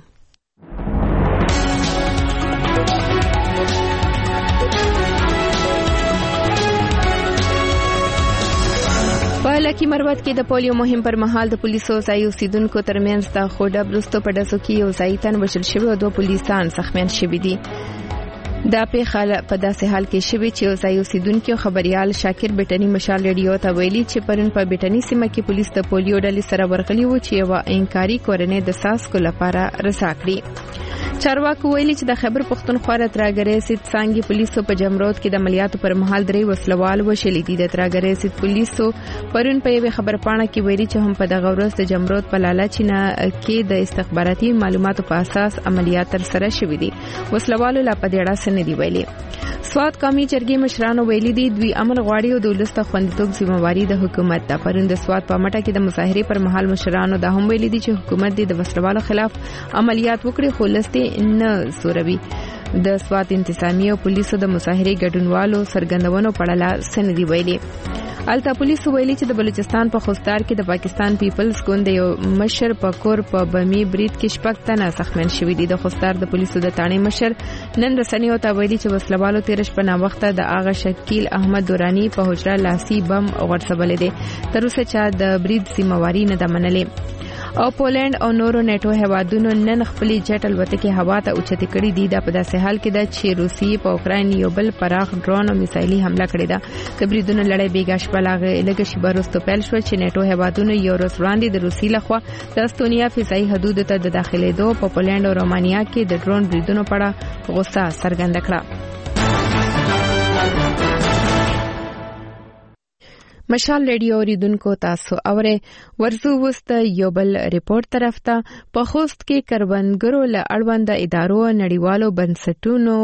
په لکی مروت کې د پولیو مهم پر مهال د پولیسو ځای اوسیدونکو ترمنځ د خوډه برستو په ډزو کې یو ځای تن وژل شوی او دوه پولیسان زخمیان شوي دي. دا پیښه په داسې حال کې شوې چې یو ځای اوسیدونکو خبريال شاکر بیٹنی مشال ریډیو ته ویلي چې پرون په بیٹنی سیمه کې پولیس د پولیو ډلې سره ورغلي وو چې یو انکاري کورنۍ د ساسکو لپاره رسا کړی. چارواکو ویلي چې د خیبر پختونخوا تراګرې سید څنګه پولیسو په جمرود کې د عملیاتو پر مهال درې وسلوال وشلي دي. د تراګرې سید پولیسو پرون په یوه خبرپاڼه کې ویلي چې هم په دغه ورځ د جمرود په لالچینه کې د استخباراتي معلوماتو په اساس عملیات تر سره شوې دي. وسلوالو لا په دې اړه نه دی ویلي. سواد قومي جرګې مشرانو ویلي دي دوی امن غواړي او د ولس ته خوندیتوب ذمہواری د حکومت ده. پرون د سواد په مټه کې د مظاهرې پر مهال مشرانو دا هم ویلي دي چې حکومت د وسلوالو خلاف عملیات وکړي خو لسته نه زوروي. د سواد انتظامی او پولیسو د مظاهرې ګډونوالو سرګندونو پړلا سندې ویلي. التا پولیسو ویلي چې د بلوچستان په خوستار کې د پاکستان پیپلز ګوند یو مشر په کور په بمی برید کې شپږ تنه زخمیان شوي دي. د خوستار د پولیسو د تانې مشر نن رسنیو ته ویلي چې وسلوالو تیر شپه نا وخت د اغا شکیل احمد دورانی په حجره لاسي بم غړسبلې دي. تر اوسه چې د برید ذمہواری نه ده منلې. او پولند او نورو نیټو هوادونو نن خپل جټ الوتکې هوا ته اوچتې کړې دي. دا په داسې حال کې ده چې روسي په اوکراین یو بل پراخ ډرون او میسایلي حمله کړې ده. د بریدونو لړۍ بیګاش بلاغه لږ شی برستو پیل شو چې نیټو هوادونو یو ورځ وړاندې د روسي لخوا د استونیا فضایي حدود ته د داخلېدو په پولند او رومانیا کې د ډرون بریدونو په اړه غوسه څرګنده کړه. مشال ریډیو اوریدونکو تاسو اوره ورزو وست یو بل ریپورت طرف ته په خوست کې کروندګرو له اړوند ادارو نړیوالو بنسټونو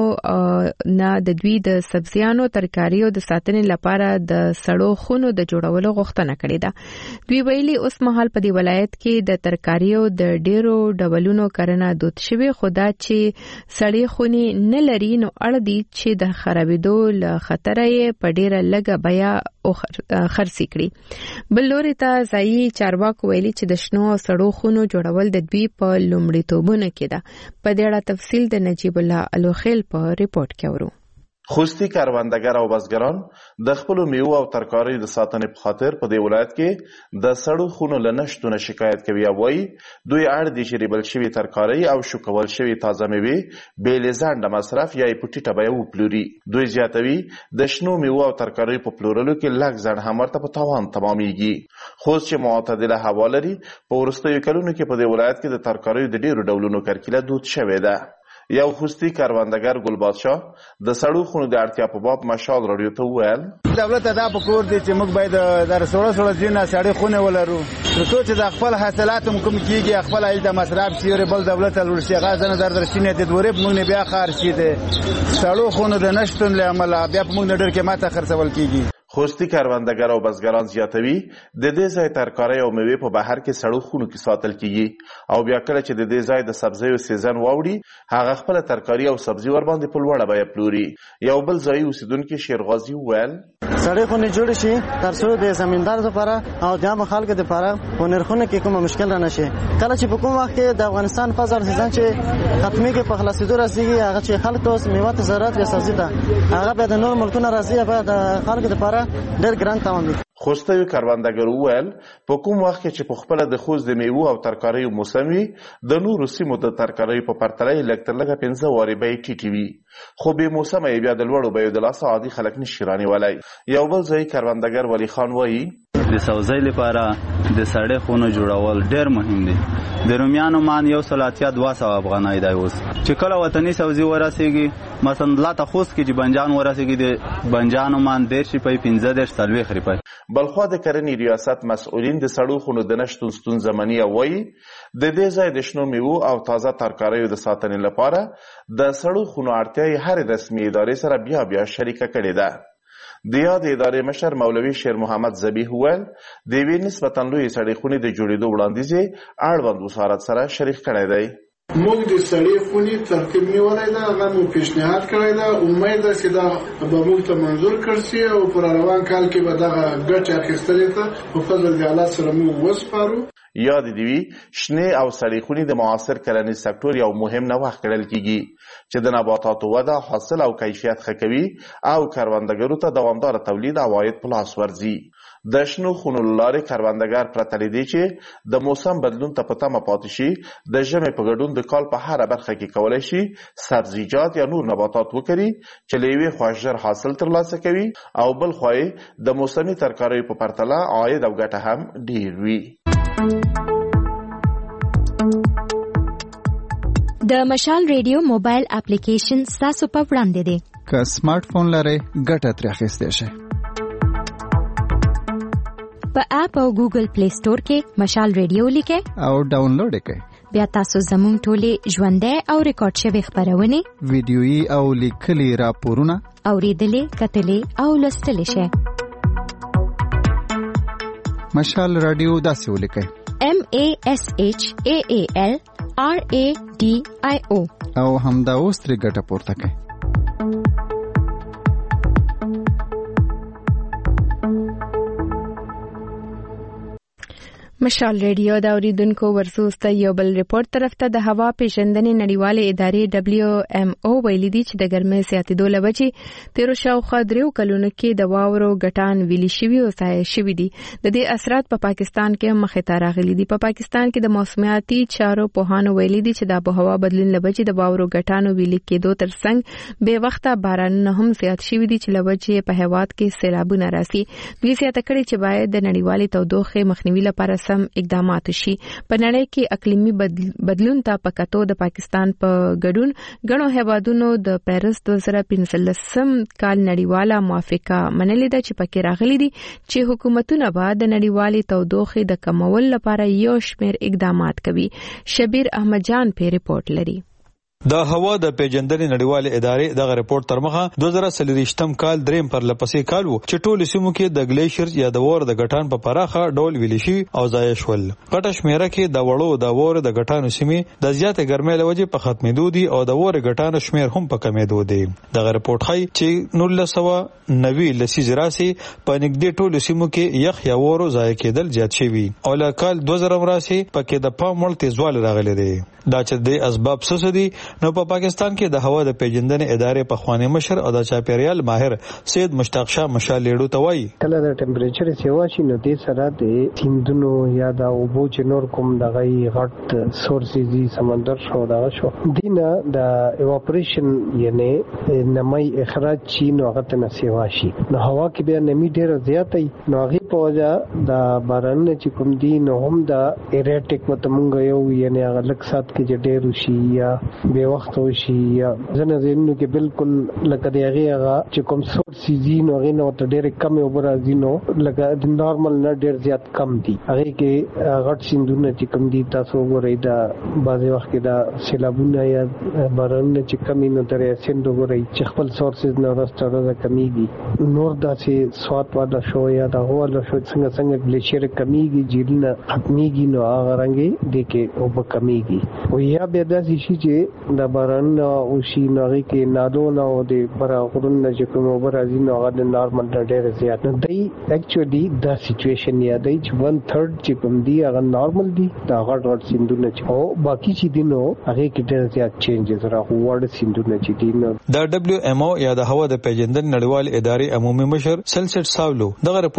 نه د دوی د سبزیانو ترکاریو د ساتنې لپاره د سړو خونو د جوړولو غوښتنه کړې ده. دوی ویلي اوس مهال په دې ولایت کې د ترکاریو د ډیرو ډولونو کرنه دود شوی خدا چې سړې خونې نه لري نو اړ دي چې د خرابېدو له خطر یې په ډیره لږه بیا او خرڅ کړي. بل لوري ته ځایي چارواکو ویلي چې د شنو او سړو خونو جوړول د دوی په لومړیتوبونو کې ده. په دې اړه تفصیل د نجیب الله الوخیل په ریپورت کې ورو. خوستی کروندګر او بزګران د خپل میوه او ترکاری د ساتنې په خاطر په دې ولایت کې د سړو خونو لنشتونه شکایت کوي او وايي دوی اړ دي چې ریبل شوی ترکاری او شوکول شوی تازه میوه به لزانډ مصرف یا پټیټه به یو پلوري. دوی زیاتوي د شنو میوه او ترکاری په پلورلو کې لږ ځان همرته په توان تمامېږي. خو چې معتدله هوا لري په ورستیو کلونو کې په دې ولایت کې د ترکاری د ډیرو ډولونو کرکیله دود شوې ده. یو خوستی کروندګر ګل بادشاه د سړو خونو د اړتیا په باب مشال رادیو ته وویل دولت ته دا پکور دی چې موږ باید د سړو سړو ځینې سړې خونه ولرو تر څو چې د خپل حاصلات هم کوم کیږي خپل ایل د مصرف شي بل دولت له شي غازنه در درشینه د دوره موږ نه بیا خارج شي دي سړو خونو د نشټون له عمل بیا موږ نه ډېر کې ماته خرڅول کیږي. خوستی کروندګر او بزګران زیاتوي د دې ځای ترکاری او میوه په بهر کې سړو خونو کې ساتل کیږي او بیا کله چې د دې ځای د سبزیو سیزن واوړي هغه خپل ترکاری او سبزی ور باندې په لوړه بیه پلوري. یو بل ځای اوسیدونکو شیرغازی وویل سړې خونې جوړ شي تر څو د زمیندار لپاره او د عام خلکو لپاره په نرخونو کې کوم مشکل را نشي. کله چې په کوم وخت کې د افغانستان فصل سیزن چې ختمي کې په خلاصېدو راځي هغه چې خلک ته میوه ته ضرورت یا سبزی ده هغه به د نور ملکونو راځي به د خلکو لپاره ډېر ګران تمام دي. خوستوي کروندګر وویل په کوم وخت کې چې په خپل د خوست د میوو او ترکاریو موسم وي د نورو سیمو د ترکاریو په پرتله یې لږ تر لږه پنځه وارې بیې ټیټې وي، خو بې موسمه یې بیا د لوړو بیو د لاسه عادي خلک نشي رانیولی. یو بل ځایي کروندګر ولی خان وایي د سبزۍ لپاره د سړې خونو جوړول ډېر مهم دي. د رومیانو مان یو سل اتیا دوه سوه افغانۍ دی اوس. چې کله وطني سبزي ورسېږي مثلا دلته خوست کې چې بنجان ورسېږي د بنجانو مان دېرش روپۍ پنځه دېرش څلوېښت روپۍ. بلخوا د کرنې ریاست مسؤلین د سړو خونو د نشتون ستونزه مني او وایي د دې ځای د شنو میوو او تازه ترکاریو د ساتنې لپاره د سړو خونو اړتیا یې هرې رسمي ادارې سره بیا بیا شریکه کړې ده. د یاد ادارې مشر مولوي شیر محمد ذبیح وویل د یوې نسبتا لویې سړې خونې د جوړېدو وړاندیز یې اړوند وزارت سره شریک کړی دی. موږ د سړې خونې ترتیب نیولی ده، هغه مو پیشنهاد کړی ده. امید ده چې دا به موږ ته منظور کړل شي او په روان کال کې به دغه ګټې اخیستلې ته په فضل د الله سره موږ وسپارو. یاد دې وي شنې او سړې خونې د معاصر کرنیز سکتور یو مهم نوښت ګڼل کیږي چې د نباتاتو وده، حاصل او کیفیت ښه کوي او کروندګرو ته دوامداره تولید او عاید په لاس ورځي. د شنو خونو له لارې کروندګر پرته له دې چې د موسم بدلون ته په تمه پاتې شي د ژمي په ګډون د کال په هره برخه کې کولی شي سبزیجات یا نور نباتات وکري چې له یوې خوا ژر حاصل ترلاسه کوي او بل خوا یې د موسمي ترکاریو په پرتله عاید او ګټه هم ډیر وي. د مشال ریډیو موبایل اپلیکیشن ستاسو په وړاندې دی. که سمارټ فون لرئ ګټه ترې اخیستی شئ. په اپ او ګوګل پلی سٹور کې مشال ریډیو لیکئ او ډاونلوډ یې کړئ. بیا تاسو زموږ ټولې ژوندۍ او ریکارډ شوې خپرونې، ویډیويي او لیکلي راپورونه اورېدلې، کتلې او لوستلی شئ. مشال رادیو داسې ولیکئ: M A S H A A L R A D I O او همدا اوس ترې ګټه پورته کړئ. مشال ریډیو دا اوریدونکو ورسوسته یو بل ریپورت طرف ته د هوا پیژندنې نړیوالې ادارې دبليو ام او ویلي دي چې د ګرمۍ زیاتېدو له وجې تیرو شاوخوا دریو کلونو کې د واورو ګټان ویلي شوي او ضایع شوي دي. د دې اثرات په پاکستان کې مخې ته راغلي دي. په پاکستان کې د موسمیاتي چارو پوهانو ویلي دي چې د آبهوا بدلون له وجې د واورو ګټانو ویلي کېدو ترڅنګ بې وخته بارانونه هم زیات شوي دي چې له وجې په هېواد کې سیلابونه راسي. دوی زیاته کړې چې باید د نړیوالې تودوخې مخنیوي لپاره سم اقدامات شي. په نړۍ کې اقلیمي بدلون ته په کتو د پاکستان په ګډون غنو هیوادونو د پیرس دوه زره پنځلسم کال نړیواله موافقه منلې ده چې پکې راغلي دي چې حکومتونه به د نړیوالې تودوخې د کمولو لپاره یو شمېر اقدامات کوي. شبیر احمد جان په ریپورت لري. د هوا د پیژندنې نړیوالې ادارې دغه ریپورت تر مخه دوه زره څلوېښتم کال دریم پر لپسې کال وو چې ټول سیمو کې د ګلیشیر یا د وور د غټان په پراخه ډول ویلي شي او ضایع شول. غټه شمیره کې د وړو د وور د غټانو سیمې د زیاتې ګرمۍ له وجې په ختمېدو دي او د وور غټانو شمیر هم په کمېدو دی. دغه ریپورت ښایي چې نولس سوه نوي لسیزې راسي په نږدې ټولو سیمو کې یخ یا وورو ضایع کېدل زیات شوي او له کال دوه زره راسي پکې د پام وړ تیزوالی راغلی دی. دا چې د اسباب څه دي نو په پاکستان کې د هوا د پیژندنې ادارې پخوانی مشر او د چاپیریال ماهر سید مشتاق شاه مشال لیډو ته وایي کله د ټمپریچر سیوا شي نو د سره د سیندونو یا د اوبو چې نور کوم دغه غټ سورسز سمندر شو دا شو دینه د ایواپریشن یعنی نمای اخراج شي نو هغه ته سیوا شي نو هوا کې بیا نمی ډیره زیاتې نو هغه په وجه د باران چې کوم دی نو هم د ایریټیک متمنګ یو یعنی هغه لک سات کې ډېر شي یا به وخت وشي یا ځنه زینو کې بالکل لکه دی هغه چې کوم سورسز نو هغه نو ته ډېر کم او برازي نو لکه د نارمل نه ډېر زیات کم دي هغه کې غټ سیندونه چې کم دي تاسو وګورئ دا بعض وخت کې دا سیلابونه یا باران چې کمی نو درې سیند وګورئ چې خپل سورسز نه راستړه کمیږي نور داسې سوات والا شو یا دا هواله شو څنګه څنګه ګلیشیر کمیږي جیرونه ختميږي نو هغه رنګي د کې او په کمیږي او یا به داسې شي چې د باران او شي نوغي کې نادو نو د برابرون چې کوم برازي نو هغه د نارمل ډېر زیات نه دی اکچولی دا سچويشن یا دی چې one third چې کوم دی هغه نارمل دی دا غټ غټ سیندونه او باقي چې دی نو هغه کې ډېر زیات چینجز راغو وړ سیندونه چې دی نو د دبليو ام او یا د هوا د پیژندنې نړیوال ادارې عمومي مشر سلسټ ساولو دغه ریپورت کې وایي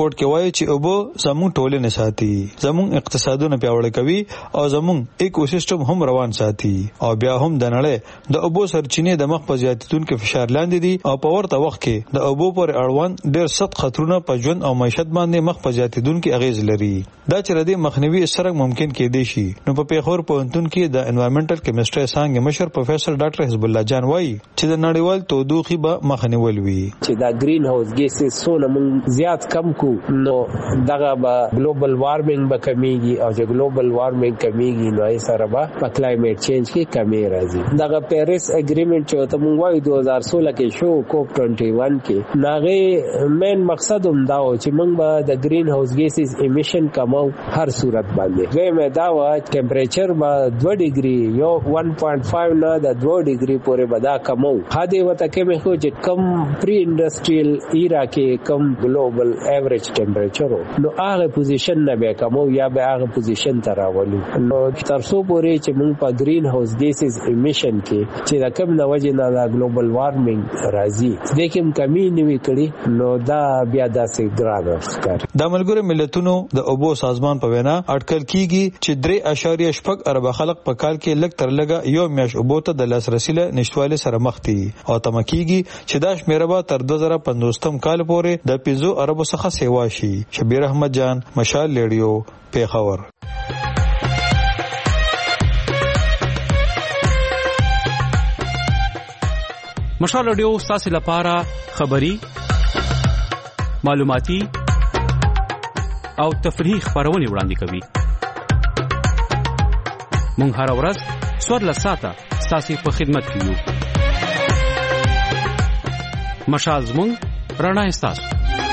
وایي چې اوبه زموږ ټولنه ساتي، زموږ اقتصادونه پیاوړي کوي او زموږ ایکوسیستم هم روان ساتي او بیا هم د نړۍ د اوبو سرچینې د مخ په زیاتیدونکو فشار لاندې دي او په ورته وخت کې د اوبو پر اړوند ډېر سخت خطرونه په ژوند او معیشت باندې مخ په زیاتیدونکو اغیز لري. دا چې ردی مخنیوي سره ممکن کېدی شي. نو په پیښور پوهنتون کې د انوایرنمنټل کیمستري څانګې مشر پروفیسور ډاکټر حزب الله جان وایي چې د نړیوال تودوخې به مخنیول وي چې دا گرین هاوس ګیسز څونه موږ زیات کم کو نو دغه به ګلوبل وارمنګ به کمیږي او چې ګلوبل وارمنګ کمیږي نو یې سره به په کلایمټ چینج کې کمی راځي. دغه پیریس اګریمنت چې ته موږ وایو دوه هزار سولہ کې شو کوپ اکیس کې ناغه مین مقصد هم دا و چې موږ به د گرین هاوس ګیسز امیشن کمو هر صورت باندې دوی دا و ټمپریچر به دوه ډیګري یو one point five نه د دوه ډیګري پورې به دا کمو. هدا وته کې مې خو چې کم پری انډستریل ایرا کې کم ګلوبل ایوریج ټمپریچر نو هغه پوزیشن نه به کمو یا به هغه پوزیشن ته راولو. نو تر څو پورې چې موږ په گرین هاوس ګیسز امیشن کې چې دا کم نه وجه نه د ګلوبل وارمنګ راځي د کوم کمی نیوي کړي نو دا بیا داسې ګران ښکار. د ملګرو ملتونو د اوبو سازمان په وینا اټکل کیږي چې درې اشاریه شپږ ارب خلک په کال کې لږ تر لږه یو میاشت اوبو ته د لاسرسي له نشټوالي سره مخ دي او تمه کیږي چې دا شمیره به تر دوه زره پنځوستم کال پورې د پنځو اربو څخه سیوا شي. شبیر احمد جان، مشال ریډیو، پیښور. مشال ریډیو ستاسو لپاره خبری، معلوماتي او تفریحي خبرونه وړاندې کوي. مونږ هر ورځ څوارلس ساعته ستاسو په خدمت کې یو. مشال زموږ رڼا ستاسو.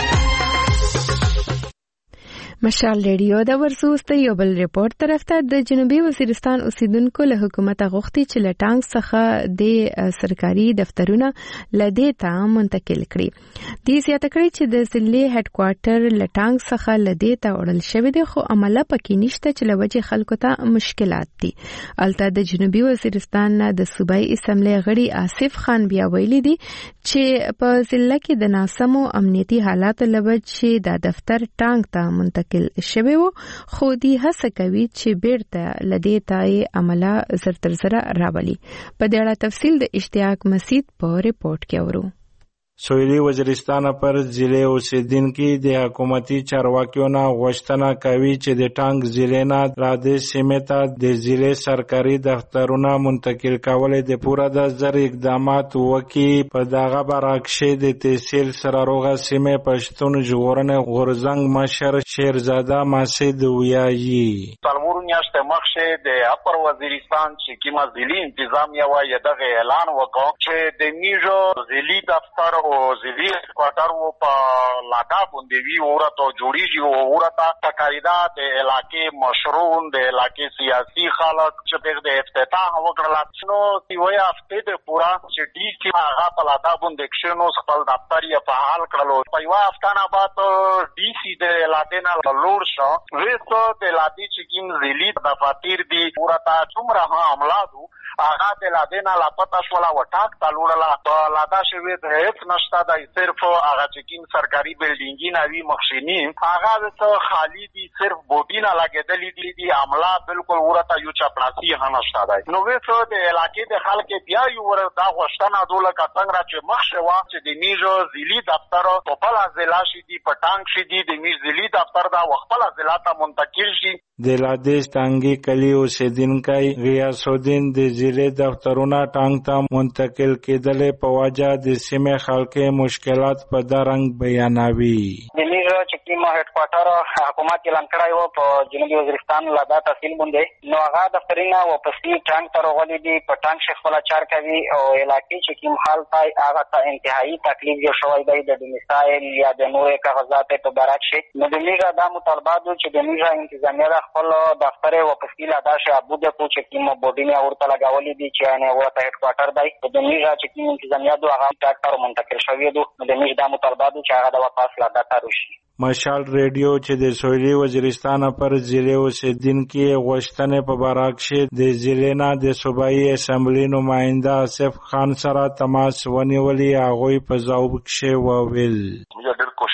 مشال ریډیو د ورسوسته یو بل ریپورت طرف ته د جنوبي وزیرستان اوسیدونکو له حکومت غوښتي چې لټانګ څخه د سرکاري دفترونه لدې ته منتقل کړي. د زیاته کړي چې د ضلع هډ کوارټر لټانګ څخه لدې ته وړل شوی دی خو عمله پکې نشته چې لوجه خلکو ته مشکلات دي. البته د جنوبي وزیرستان د صوبایي اسمبلی غړي آصف خان بیا ویلي دي چې په ضلع کې د ناسمو امنیتي حالاتو لوجه د دفتر ټانګ ته منتقل شوی وو خو دی هڅه کوي چې بیرته لدې ته عمله زر تر زر راولي. په دې اړه تفصیل د اشتیاق مسید په ریپورت کې اورو. سویلی وزیرستان پر ضلع اوسیدونکو د حکومتي چارواکیو نه غوښتنه کوي چې د ټانګ ضلع نه را د سیمې ته د ضلع سرکاري دفترونه منتقل کول د پوره د زر اقدامات وکړي. په دغه برعکس د تحصیل سراروغه سیمې پښتون ژغورنې غورځنګ مشر شیرزاده مسعود ویایي څلور میاشتې مخکې د اپر وزیرستان چې کومه ضلعي انتظامیه وایي دغه اعلان وکړ چې د میجو ضلعي دفتر او ضلعي کوارټر و په لاټا باندې وی اورته جوړیږي او اورته تقریدا د علاقې مشرون د علاقې سیاسي خلک چې د افتتاح وکړل نو یوه هفته د پورا چې ډی سی هغه په لاټا باندې کښینو خپل دفتر یې فعال کړلو. په یوه هفته نه بعد ډی سی د علاقې نه لوړ شو وروسته د علاقې چې کوم ضلعي دفاتر دي اورته څومره هم املادو هغه د علاقې نه لاپته شوله وټاک ته لوړله په لادا شوې د هیڅ نشته دی صرف هغه چې کوم سرکاري بلډینګونه وي مخشیني هغه څه خالی دي صرف بوټونه لګېدلي دي عمله بالکل ورته یو چپړاسي هم نشته دی. نو ویسو د علاقې د خلک بیا یو ور دا غوښتنه دوله که څنګه چې مخ شوه چې د میجو ضلعي دفتر په بله ضلع شي دي په ټانګ شي دي د میج ضلعي دفتر دا خپله ضلع ته منتقل شي. د لادیش ټانګي کلي اوسیدونکی غیاث الدین د ضلعي دفترونه ټانګ ته منتقل کېدلې په وجه د سیمې خلکې مشکلات په دا رنګ بیانوي. د میجو چې کوم هډ کوارټر حکومت اعلان کړی و په جنوبي وزیرستان لادا تحصیل باندې نو هغه دفترونه واپسي ټانګ ته راغلي دي په ټانګ شي خپل چار کوي او علاقې چې کوم حال پای هغه ته انتهایی تکلیف جوړ شوی دی د ډومیسایل یا د نورې کاغذات په برعکس شي. نو د میجو دا مطالبه ده چې د میجو انتظامیه خپل دفتر واپسي لادا شي ابو د کو چې کوم بورډینه ورته لګولې دي چې نه ورته هډ کوارټر دی د میجو چې کوم انتظامیه دوه هغه ټاکټر منتقل شوی دی نو د میجو دا مطالبه ده چې هغه د واپس لادا ته راشي. مشال ریډیو چې د سویلی وزیرستان پر ضلع اوسیدونکو غوښتنې په برعکس د ضلع نه د صوبایي اسمبلی نماینده آصف خان سره تماس ونیولې هغوی په ځواب کې وویل موږ ډېر کوشش وکړ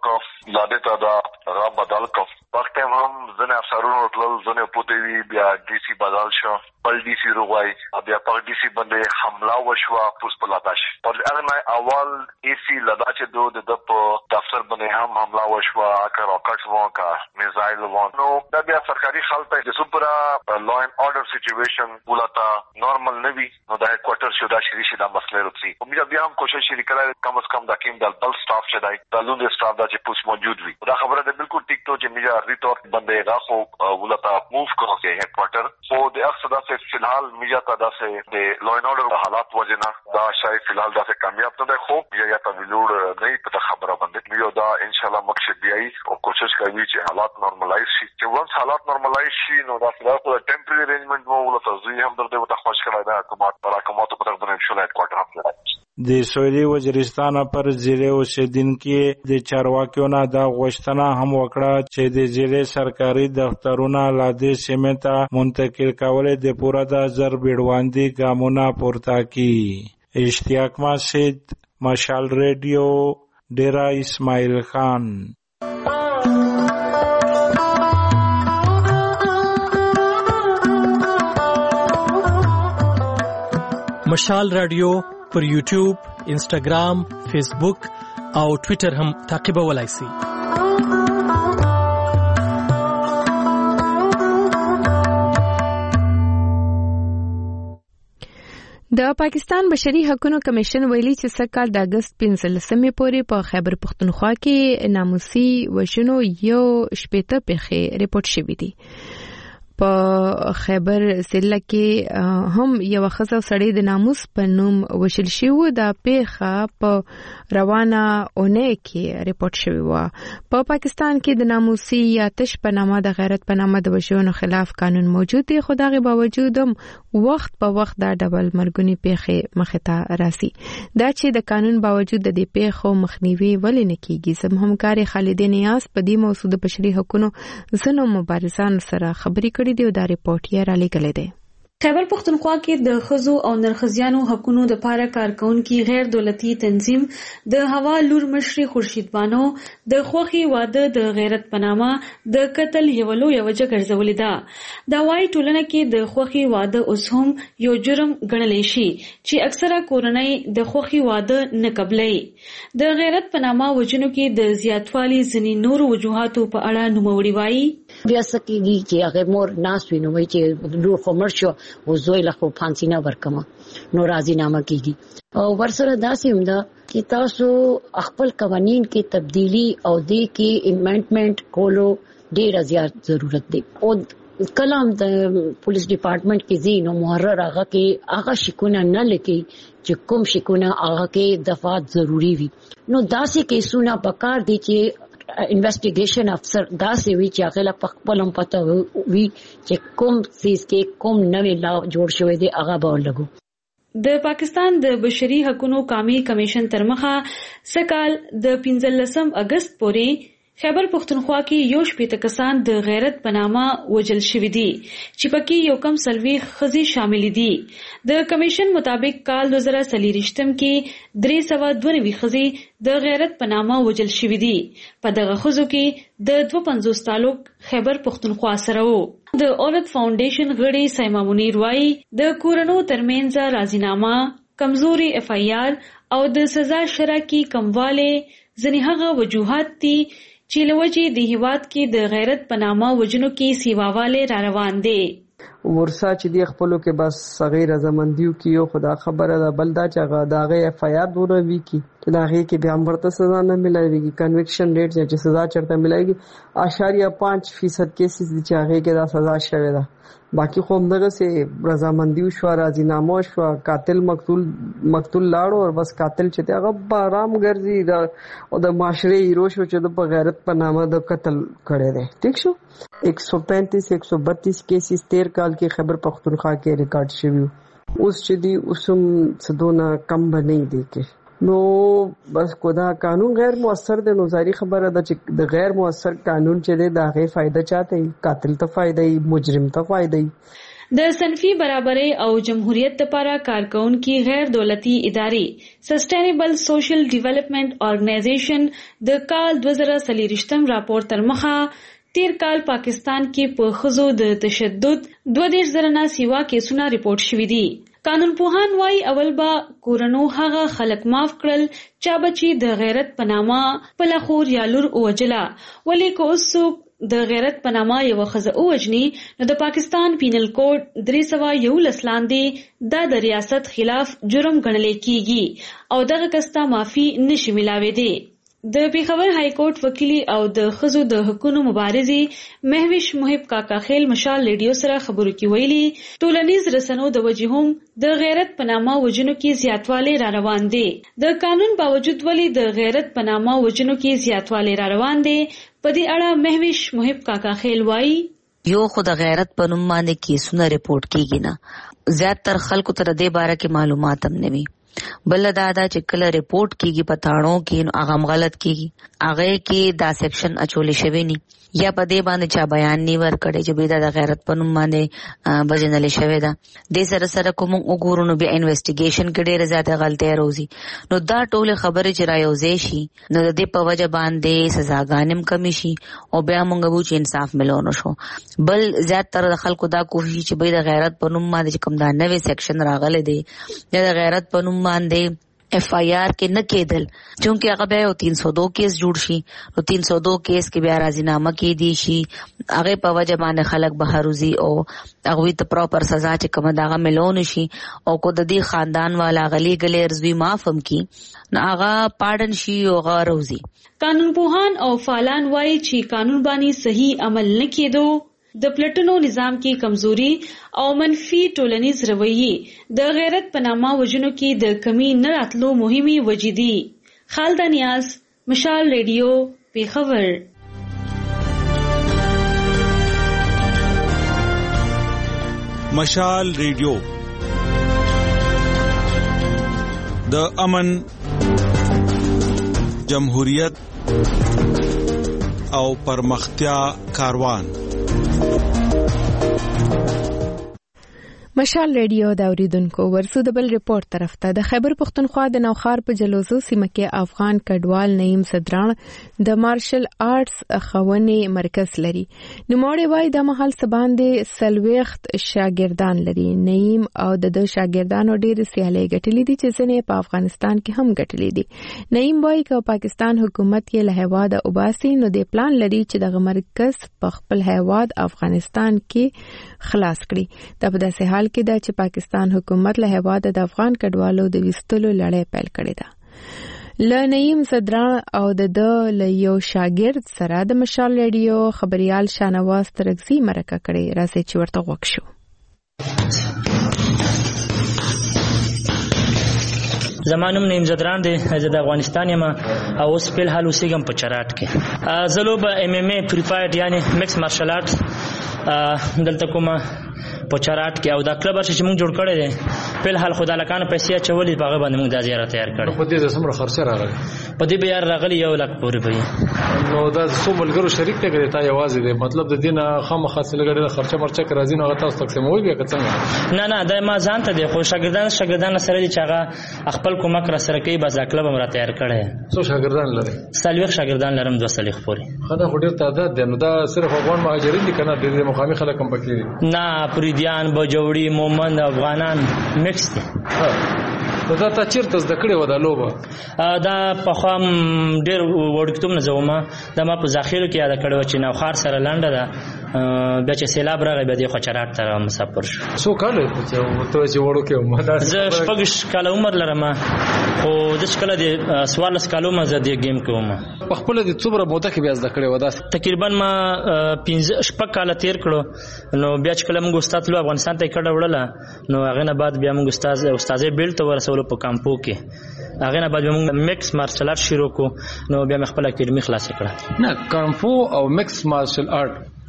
وکړ لاده ته دا را بدل کړ وخت هم ځنه افسرونو تل ځنه پوتې وی بیا ډي سي بدل شو بل ډي سي روغای بیا په ډي سي باندې حمله وشوه پوس په لاتاش پر هغه اول اي سي لدا چې دوه د په دفتر باندې هم حمله وشوه کا راکټ وو کا میزایل وو نو دا بیا سرکاري خلک د سپرا لا اینڈ اورډر سچويشن ولتا نارمل نوي نو دا هډکوارټر شو دا شری شي دا مسله رسي او بیا هم کوشش شری کړه کم از کم دا کیم د بل سټاف چې دای د لوند سټاف دا چې پوس موجود وي دا خبره ده بالکل ټیک ټو چې میجا ریټور باندې راخو ولتا موو کړو چې هډکوارټر او د اکثر دا چې فلحال میجا تا دا چې د لا اینڈ اورډر حالات وجنه دا شاید فلحال دا چې کامیاب نه ده خو یا تا ویلوړ نه په خبره باندې یو دا ان شاء الله مخ شي او کوشش کوي چې حالات نورمالایز شي چې ونس حالات نورمالایز شي نو دا فلحال په ټمپرری ارینجمنت وو ولتا زوی هم درته وته خوش کړای دا حکومت پر حکومت په تقدیر شو هډکوارټر هم د سویلي وزیرستان پر ضلع اوسیدونکو د چارواکیو نه دا غوښتنه هم وکړه چې د ضلع سرکاري دفترونه له دې سیمې ته منتقل کول د پوره د زر بیړواندي ګامونه پورته کړي اشتیاق مسجد مشال ریډیو ډیرا اسماعیل خان مشال رادیو پر یوټیوب، انسټاګرام، فیسبوک او ټوئیټر هم تعقیبولای شئ. د پاکستان بشري حقوقو کمیشن ویلي چې سکهال د اگست پنځلسمې پورې په خیبر پختونخوا کې ناموسي وژنو یو شپېته پیښې ریپورت شوې دي. په خیبر ضلع کې هم یو خزه سړی د ناموس په نوم وشل شو د پیښه په روانه اونۍ کې ریپورت شوی و. په پاکستان کې د ناموسي یا تش په نامه د غیرت په نامه د وژنو خلاف قانون موجود دی خو دغه باوجود هم وخت په وخت دا ډبل مرګونی پیښې مخ ته راسي. دا چې د قانون باوجود د دې پیښو مخنیوي ولې نه کیږي زم همکار خالد نیاز په دې موضوع د بشري حقوقو زنو مبارزان سره خبرې کړې دی او دا ریپورت یې را لګلې دی. خیبر پختونخوا کې د ښځو او نرښځیانو حقونو د پاره کارکونکو غیر دولتي تنظیم د هوا لور مشري خورشید بانو د خوخي واده د غیرت پنامه د قتل یو لوی وجه ګرځولې ده. دا وايي ټولنه کې د خوخي واده اوس هم یو جرم ګڼل شي چې اکثره کورنۍ د خوخي واده نه قبلې. د غیرت پنامه وجنو کې د زیاتوالي ځنی نور وجوهاتو په اړه نوموړي وايي بیا سکیږي چې هغه مور ناس ویني وای چې لور خو مرشو او زوی له خو فانسی نه ورکما نو راضی نامه کیږي او ورسره داسې هم ده چې تاسو خپل قوانين کې تبدیلی او دې کې امندمنت کولو ډیر زیات ضرورت دی. او کلام د پولیس ډپارټمنټ کې زینو محرر هغه کې هغه شکونه نه لکې چې کوم شکونه هغه کې دفعات ضروری وي. نو داسې کیسونه پکار دي چې انویسټیګیشن افسر دا سی وی چې هغه په خپلم پته وی چې کوم سیس کې کوم نوې لا جوړ شوی دی هغه به لګو. د پاکستان د بشري حقوقو قومي کمیشن ترمخه سکهال د پنځلسم اگست پورې خیبر پختونخوا کې یو شپېته کسان د غیرت پنامه وجل شوی دي چې پکې یو کم سلوي خزي شامل دي. د کمیشن مطابق کال دو هزار سلیریشتم کې درې سوه دوه نوي خزي د غیرت پنامه وجل شوی دي. په دغه خزو کې د دوه پنځوس تعلق خیبر پختونخوا سره وو. د اولد فاونډیشن غړي سیما منیر وايي د کورونو ترمنځ راضینامه کمزوري اف ای آر او د سزا شرع کې کمواله ځنې هغه وجوهات دي چې لوجه د هیواد کې د غیرت پنامه وجنو کې سیواواله را روان دي. ورسا چې دی خپلو کې بس صغیر زمندیو کیو خدا خبره ده بلدا چې داغه اف ای آر وروي کی چې داغه کې به امرته سزا نه ملایږي کنویکشن ریټ چې سزا چرته ملایږي اشاریه پانچ فیصد کیسز چې هغه کې دا سزا شوه ده. باقی خو همدغه سي رضامندي شو راضینامه شو قاتل مقتول مقتول لاړو او بس قاتل چې هغه آرام ګرځي او د معاشره هیرو شو چې د غیرت په نامه د قتل کړي دي. ٹھیک شو ایک سو پینتیس ایک سو بتیس کیسز تیر کال کې خیبر پختونخوا کې ریکارډ شوی اوس چې دی اوسم صدونه کم بنئ دي کې نو بس کو دا قانون غیر مؤثر دی. نو ظاهري خبره ده چې د غیر مؤثر قانون چې دی دا غي فائدہ چاته قاتل ته فائدہ مجرم ته فائدہ. د صنفي برابرۍ او جمهوریت لپاره کارکونکي غیر دولتي ادارې سسټینیبل سوشل ډیولپمنٹ ارګنایزیشن د کال دوه زره څلوېښتم راپور تر مخه تیر کال پاکستان کې په ښځو د تشدد دوه دېرش زره نه سیوا کیسونه ریپورت شوي دي. قانون پوهان وايي اول به کورنو هغه خلک معاف کړل چا به چې د غیرت په نامه خپله خور یا لور ووجله، ولې که اوس څوک د غیرت په نامه یوه ښځه ووجني نو د پاکستان پینل کوډ درې سوه یولس لاندې دا د ریاست خلاف جرم ګڼلی کیږي او دغه کس ته معافي نشي میلاویدی. د پیښور های کورټ وکیلي او د ښځو د حقونو مبارزې مهوش محب کاکا خیل مشال ریډیو سره خبرو کې ویلي ټولنیز رسنو د وجې هم د غیرت په نامه وجنو کې زیاتوالی را روان دی. د قانون باوجود ولی د غیرت په نامه وجنو کې زیاتوالی را روان دی. په دې اړه مهوش محب کاکا خیل وایي یو خو د غیرت په نوم باندې کیسونه ریپورت کیږي نه، زیاتره خلکو ته د دې باره کې معلومات هم نه وي. بل دا دا چې کله ریپورت کیږي په تاړو کې نو هغه غلط کیږي، هغه کې دا سیکشن اچولې شوی ني یا په دې باندې چا بیان نی ورکړي چې به دا د غیرت په نوم باندې بجنل شوی دا. د سره سره کوم وګورو نو بیا انویسټیګیشن کې ډېر زیاته غلطۍ راوځي، نو دا ټول خبرې چې رايوځي شي نو د دې په وجه باندې سزاګانم کمی شي او بیا مونږ وو چې انصاف ملونه شو. بل زیاتره د خلکو دا کوشش چې به د غیرت په نوم باندې کوم دا نوې سیکشن راغله دی د غیرت په نوم باندې ایف آئی آر کې نه کېدل چونکه هغه بیا تین سو دو کیس جوړ شي نو تین سو دو کیس کې بیا راضینامه کې دي شي هغه په وجه باندې خلک بهروزي او هغه ته پراپر سزا چې کوم داغه ملون شي او کو د دې خاندان والا غلي غلي ارزوي معاف هم کی نو هغه پاډن شي او هغه روزي. قانون پوهان او فعالان وایي چې قانون باندې صحیح عمل نه کېدو د پلټنو نظام کې کمزوري او منفي ټولنیز رویه د غیرت په نامه وجنو کې د کمی نه راتلو مهمي وجې دي. خالده نیاز، مشال ریډیو، پیښور. مشال ریډیو د امن، جمهوریت او پرمختیا کاروان. مشال ریډیو دا اوریدونکو ورسو د بل ریپورت طرف ته د خیبر پختونخوا د نوخار په جلوزو سیمه کې افغان کډوال نعیم صدران د مارشل آرټس خونې مرکز لري. نوموړی وایي د محل سباندې سلويخت شاګردان لري. نعیم او د د شاګردانو ډېر سیالي ګټلې دي چې ځنې په افغانستان کې هم ګټلې دي. نعیم وایي چې پاکستان حکومت یې له هیواده وباسي نو د پلان لري چې د مرکز په خپل هیواد افغانستان کې خلاص کړي. دا په داسې حال کې دا چې پاکستان حکومت له هیواده د افغان کډوالو د وستلو لړۍ پیل کړې ده. ل نعیم صدران او د د ل یو شاګرد سره د مشال ریډیو خبريال شانواز ترغزي مرکه کړې راځي چې ورته غوښ شو. زمانم نعیم صدران دی، زه د افغانستان یم او اوس په حال اوسېږم په چراټ کې. زه لوبه ایم ایم ای پری فایټ یعنی میکس مارشل آرټس دلته کومه په چراټ کې او دا کلب چې موږ جوړ کړی دی په حال خدای لکانه پیسې چولې په هغه باندې موږ دا زیاره تیار کړې. په دې سمره خرچه راغلی په دې بیا راغلی یو لک پورې پي نو دا څو ملګرو شریک ته کړی تا یوازې دی مطلب د دینه خامخا څلګړې خرچه مرچه کې راځي نو هغه تاسو تقسیموي بیا څنګه؟ نه نه دا ما ځان ته دی خو شاګردان شاګردان سره دي چې هغه خپل کومک را سره کوي بس کلب هم را تیار کړی. څو شاګردان لري؟ سلويخ شاګردان لرم دوه سلیخ پورې. خدای خو ډېر تعداد دی نو دا صرف افغان مهاجرین دي کنه د مقامي خلک هم پکې نه پریدیان بجوړي مومند افغانان میکس دي. نو دا تا چیرته زده کړې وه دا لوبه؟ دا پخوا ډېر وړکتوب نه زه وم دا ما په ذخیرو کې یاده کړې وه چې نوخار سره لنډه ده بیا چې سیلاب راغی بیا دې خوا چراټ ته مسافر شو. څو کاله یې ته چې وړوکی وم؟ زه شپږ کاله عمر لرم خو داسې کله د څوارلس کالو ما زه دې ګیم کې وم. په خپله د څومره موده کې بیا زده کړې وه دا؟ تقریبا ما پنځه شپږ کاله تېر کړو نو بیا چې کله موږ استاد تلو افغانستان ته یې کډه وړله نو هغې نه بعد بیا موږ استاد استاذۍ بیلډ ته ورسولو په کامپو کې. هغې نه بعد بیا موږ میکس مارشل آرټ شروع کړو نو بیا مې خپله اکیډمي خلاصه کړه. نه کامپو او میکس مارشل آرټ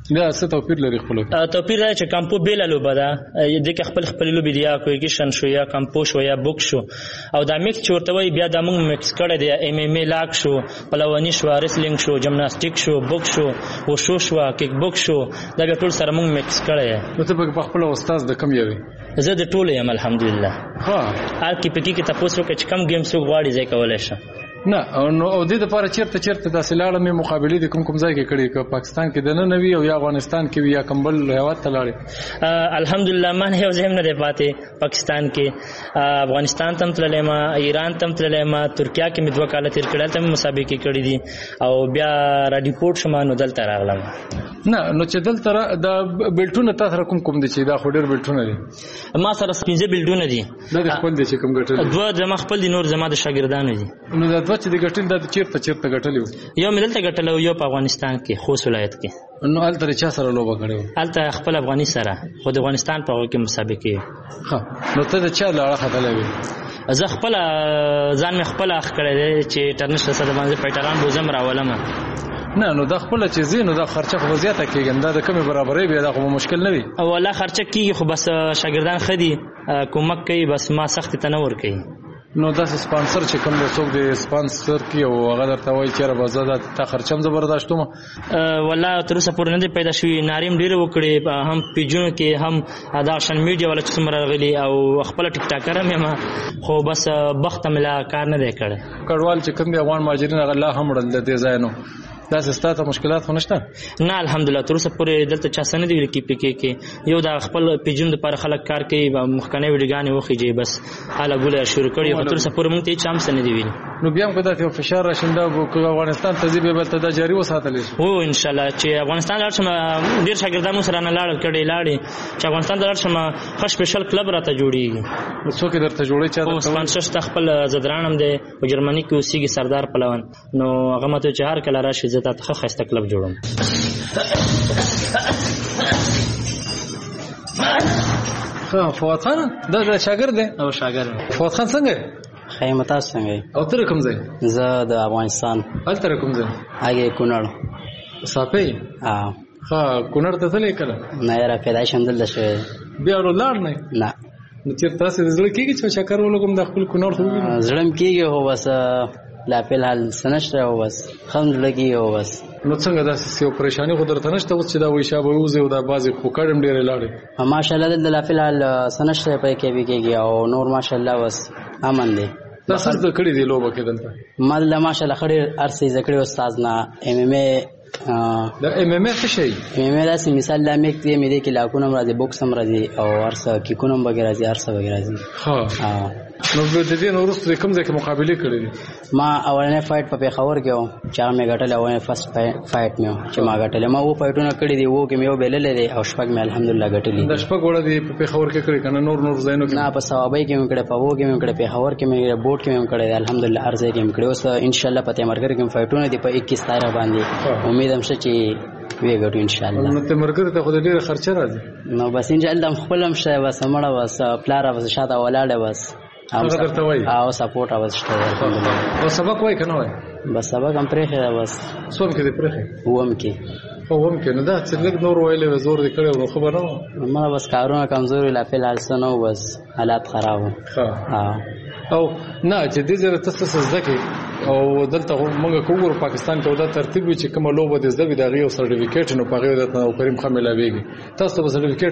دا څه توپیر لري خپل توپیر دی چې کمپو بیل لوبه ده د کې خپل خپل لوبي دی یا کویګیشن شو یا کمپو شو یا بوک شو او دا میکس چورته وي بیا د موږ میکس کړی دی ایم ایم ای لاک شو پلوانی شو ریسلینګ شو جمناستیک شو بوک شو وشو شو کیک بوک شو دا به ټول سره موږ میکس کړی. نو ته په خپل استاد د کم یوي؟ زه د ټولو یم الحمدلله. ها هر کې پکې کې تاسو کې چې کم گیم سو غواړي ځای کولای شي. نه نو او د لپاره چیرته چیرته د سلاله مې مقابله د کوم کوم ځای کې کړي ک پاکستان کې د نه نوي او یا افغانستان کې یا کمبل هیواد ته لاړې؟ الحمدلله من هیو زم نه دی پاتې پاکستان کې افغانستان تم تللی ما ایران تم تللی ما ترکیه کې مې دوه کال تیر کړل ته مسابقه کړې دي او بیا را ډیپورت شوم نو دلته راغلم. نه نو چې دلته د بیلټونه تاسو کوم کوم دي چې دا خو ډېر بیلټونه دي؟ ما سره پنځه بیلټونه دي. دا خپل دي چې کوم ګټل؟ دوه زما خپل دي نور زما د شاګردانو دي. نو دا چې د ګټل د چیرته چیرته ګټل یو مې دلته ګټل یو په افغانستان کې خوست ولایت کې. نو الته چا سره لوبه کړو؟ الته خپل افغاني سره خو د افغانستان په هغه کې مسابقه. ها نو ته د چا لاړه خدای وي؟ زه خپل ځان مې خپل اخ کړی دی چې انټرنیشنل سره باندې فایټران بوزم راولم. نه نو دا خپل چې زینو دا خرچه خو زیاته کېږي دا د کمی برابرې بیا دا خو مشکل نه وي. والله خرچه کېږي خو بس شاګردان خدي کومک کوي بس ما سخت تنور کوي. نو دا سپانسر چې کوم د څوک د سپانسر کی او هغه درته وایي چې را بازار ته خرچم زبرداشتوم؟ والله تر اوسه پورې نه دی پیدا شوی. ناریم ډیر وکړي هم پیجونو کې هم دا شن میډیا ولا چې څومره غلي او خپل ټیک ټاکر مې خو بس بخت ملا کار نه دی کړی. کډوال چې کوم دی افغان مهاجرین هغه لا هم وړل د دې ځای نو دا ستاسو مشکلات خو نشته؟ نه الحمدلله تر اوسه پورې دلته چا سن دی کې پکې کې یو دا خپل پیجن لپاره خلک کار کوي مخکنه ویډیوګانې وخیږي بس حاله ګوله شروع کړي خو تر اوسه پورې مونږ ته چا هم سن دی ویل. نو بیا هم کدا ته فشار راشنده افغانستان ته ځي به ته دا جاری وساتل شي؟ او ان شاء الله چې افغانستان لاړ شم ډیر شاګردانو سره نه لاړ کړي لاړې چې افغانستان ته لاړ شم ښه سپیشل کلب راته جوړیږي. څوک درته جوړي چې او سپانسر خپل زدرانم دی په جرمني کې اوسېږي سردار پلوان نو هغه ماته چې هر کله راشي زه ته ښه خسته کلب جوړم. ها فواد خان دا د شاګرد دی او شاګرد فواد خان څنګه خیمتا څنګه او تر کوم ځای؟ زه د افغانستان. ال تر کوم ځای؟ هغه کونړ. صافي؟ ها ها کونړ ته تللی کله؟ نه را پیدا شم دلته شوی. بیا لاړ نه؟ نه. نو چې تاسو زړه کېږي چې شکر ولګم د خپل کونړ ته؟ زړم کېږي هو بس لا په حال سنشته هو بس خم لګي هو بس. نو څنګه دا څه پریشانی خو درته نشته چې دا وې شابه وزه او دا بازي خو کړم ډېر لاړې؟ ماشاءالله د لا په حال سنشته په کې به کېږي او نور ماشاءالله بس امن دي. دا څه د کړي دی لوبه کې دلته؟ مله ماشاءالله خړې ارسي زکړي استاد نه ام ام ای دا ام ام ای څه شي؟ ام ام ای دا مثال لا میک دی مې دې کې لاکونه راځي بوکس هم راځي او ارسه کې کونم وغیرہ راځي ارسه وغیرہ راځي. ها نو د دې نو وروسته کوم ځای کې مقابله کړې دي؟ ما اولنې فایټ په پیښور کې و چې مې غټل اولنې فرست فایټ مې چې ما غټل ما وو فایټونه کړې دي وو کې مې یو بللې دي او شپږ مې الحمدلله غټلې. د شپږ وړه دي په پیښور کې کړې کنه نور نور ځایونو کې؟ نه په ثوابای کې مې کړې په وو کې مې کړې پیښور کې مې بوټ کې مې کړې الحمدلله هر ځای کې مې کړې. اوس ان شاء الله په تمرګر کې فایټونه دي په اکیس تاریخ باندې امید هم چې وی ګټو ان شاء الله. نو تمرګر ته خو ډېر خرچه راځي؟ نو بس ان شاء الله خپل هم شای بس مړه بس پلار بس شاته ولاړه بس هغه درته وای او سپورټ اوسته الحمدلله. او سبق وای کنه وای؟ بس سبق هم پرېخه بس. څوم کې دې پرېخه؟ ووم کې. او ووم کې نو دا چې لږ نور وایلې زور دې کړو نو خبر نه ما بس کارونه کمزوري لا په حال سنو بس حالات خراب. ها او نه چې دې زره تاسو زده کې او دلته موږ کوور پاکستان کې دا ترتیب چې کوم لوبه د زده وي دا غيو سرټیفیکیټ نو پغه د نو کریم خان ملاويږي. تاسو به سرټیفیکیټ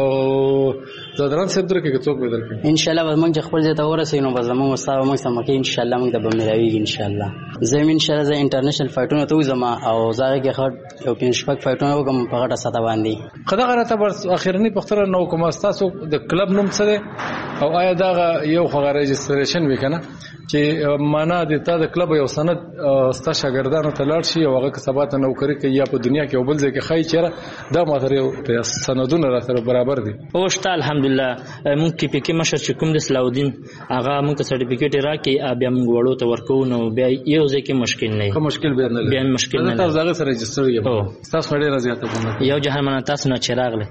او زدران سره درکې څوک به درکې ان شاء الله. موږ خپل ځای ته ورسېنو بس موږ مستوى موږ سم کې ان شاء الله موږ د ملاويږي ان شاء الله. زم ان شاء الله ز انټرنیشنل فایټونه ته زما او زاغه کې خړ یو پنځه شپږ فایټونه وکم په غټه ساته باندې. خدای غره ته اخرنی پختره نو کوم تاسو د کلب نوم څه او آیا دا یو خو رجستریشن وکنه چې معنا د تا د کلب یو سند ستا شاګردانو ته لاړ شي او هغه کسبات نوکری کوي یا په دنیا کې او بل ځای کې خای چیرې دا ماته یو سندونه را سره برابر دي؟ او شته الحمدلله. مونږ کې پکې مشر چې کوم د سلاودین هغه مونږ ته سرټیفیکیټ راکې بیا مونږ وړو ته ورکو نو بیا یو ځای کې مشکل نه کوم مشکل به نه بیا مشکل نه تاسو هغه سره رجستر یې تاسو ډېر زیاته کوم یو جهان تاسو نه چراغله.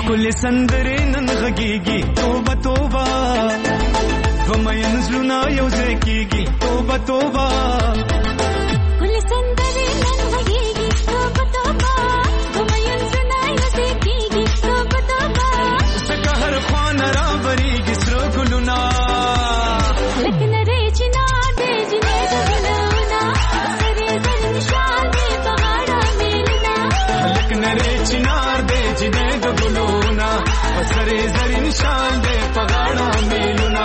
ښکل سندرې نن غږیږي توبه توبه غمین زړونه یو ځای کیږي توبه توبه ښکل سندرې نن غږیږي توبه توبه غمین زړونه یو ځای کیږي توبه توبه ځکه هر خوا نه راوریږي سره ګلونه لکه نری چنار دی جنې د ګلونه سرې زر نشان دی په غاړه میلونه لکه نری چنار دی جنې د ګلونه سرې زر نشان دی په غاړه میلونه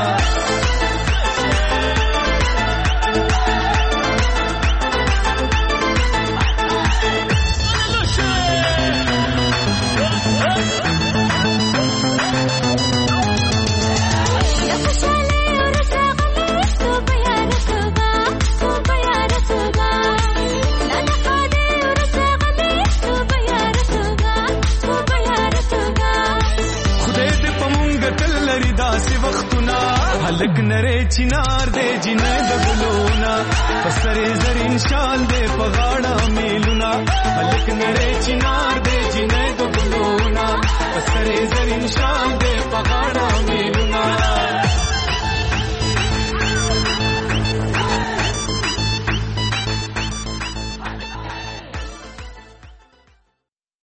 هلک نری چنار دی جنې د ګلونه په سرې زرین شال دی په غاړه میلونه هلک نری چنار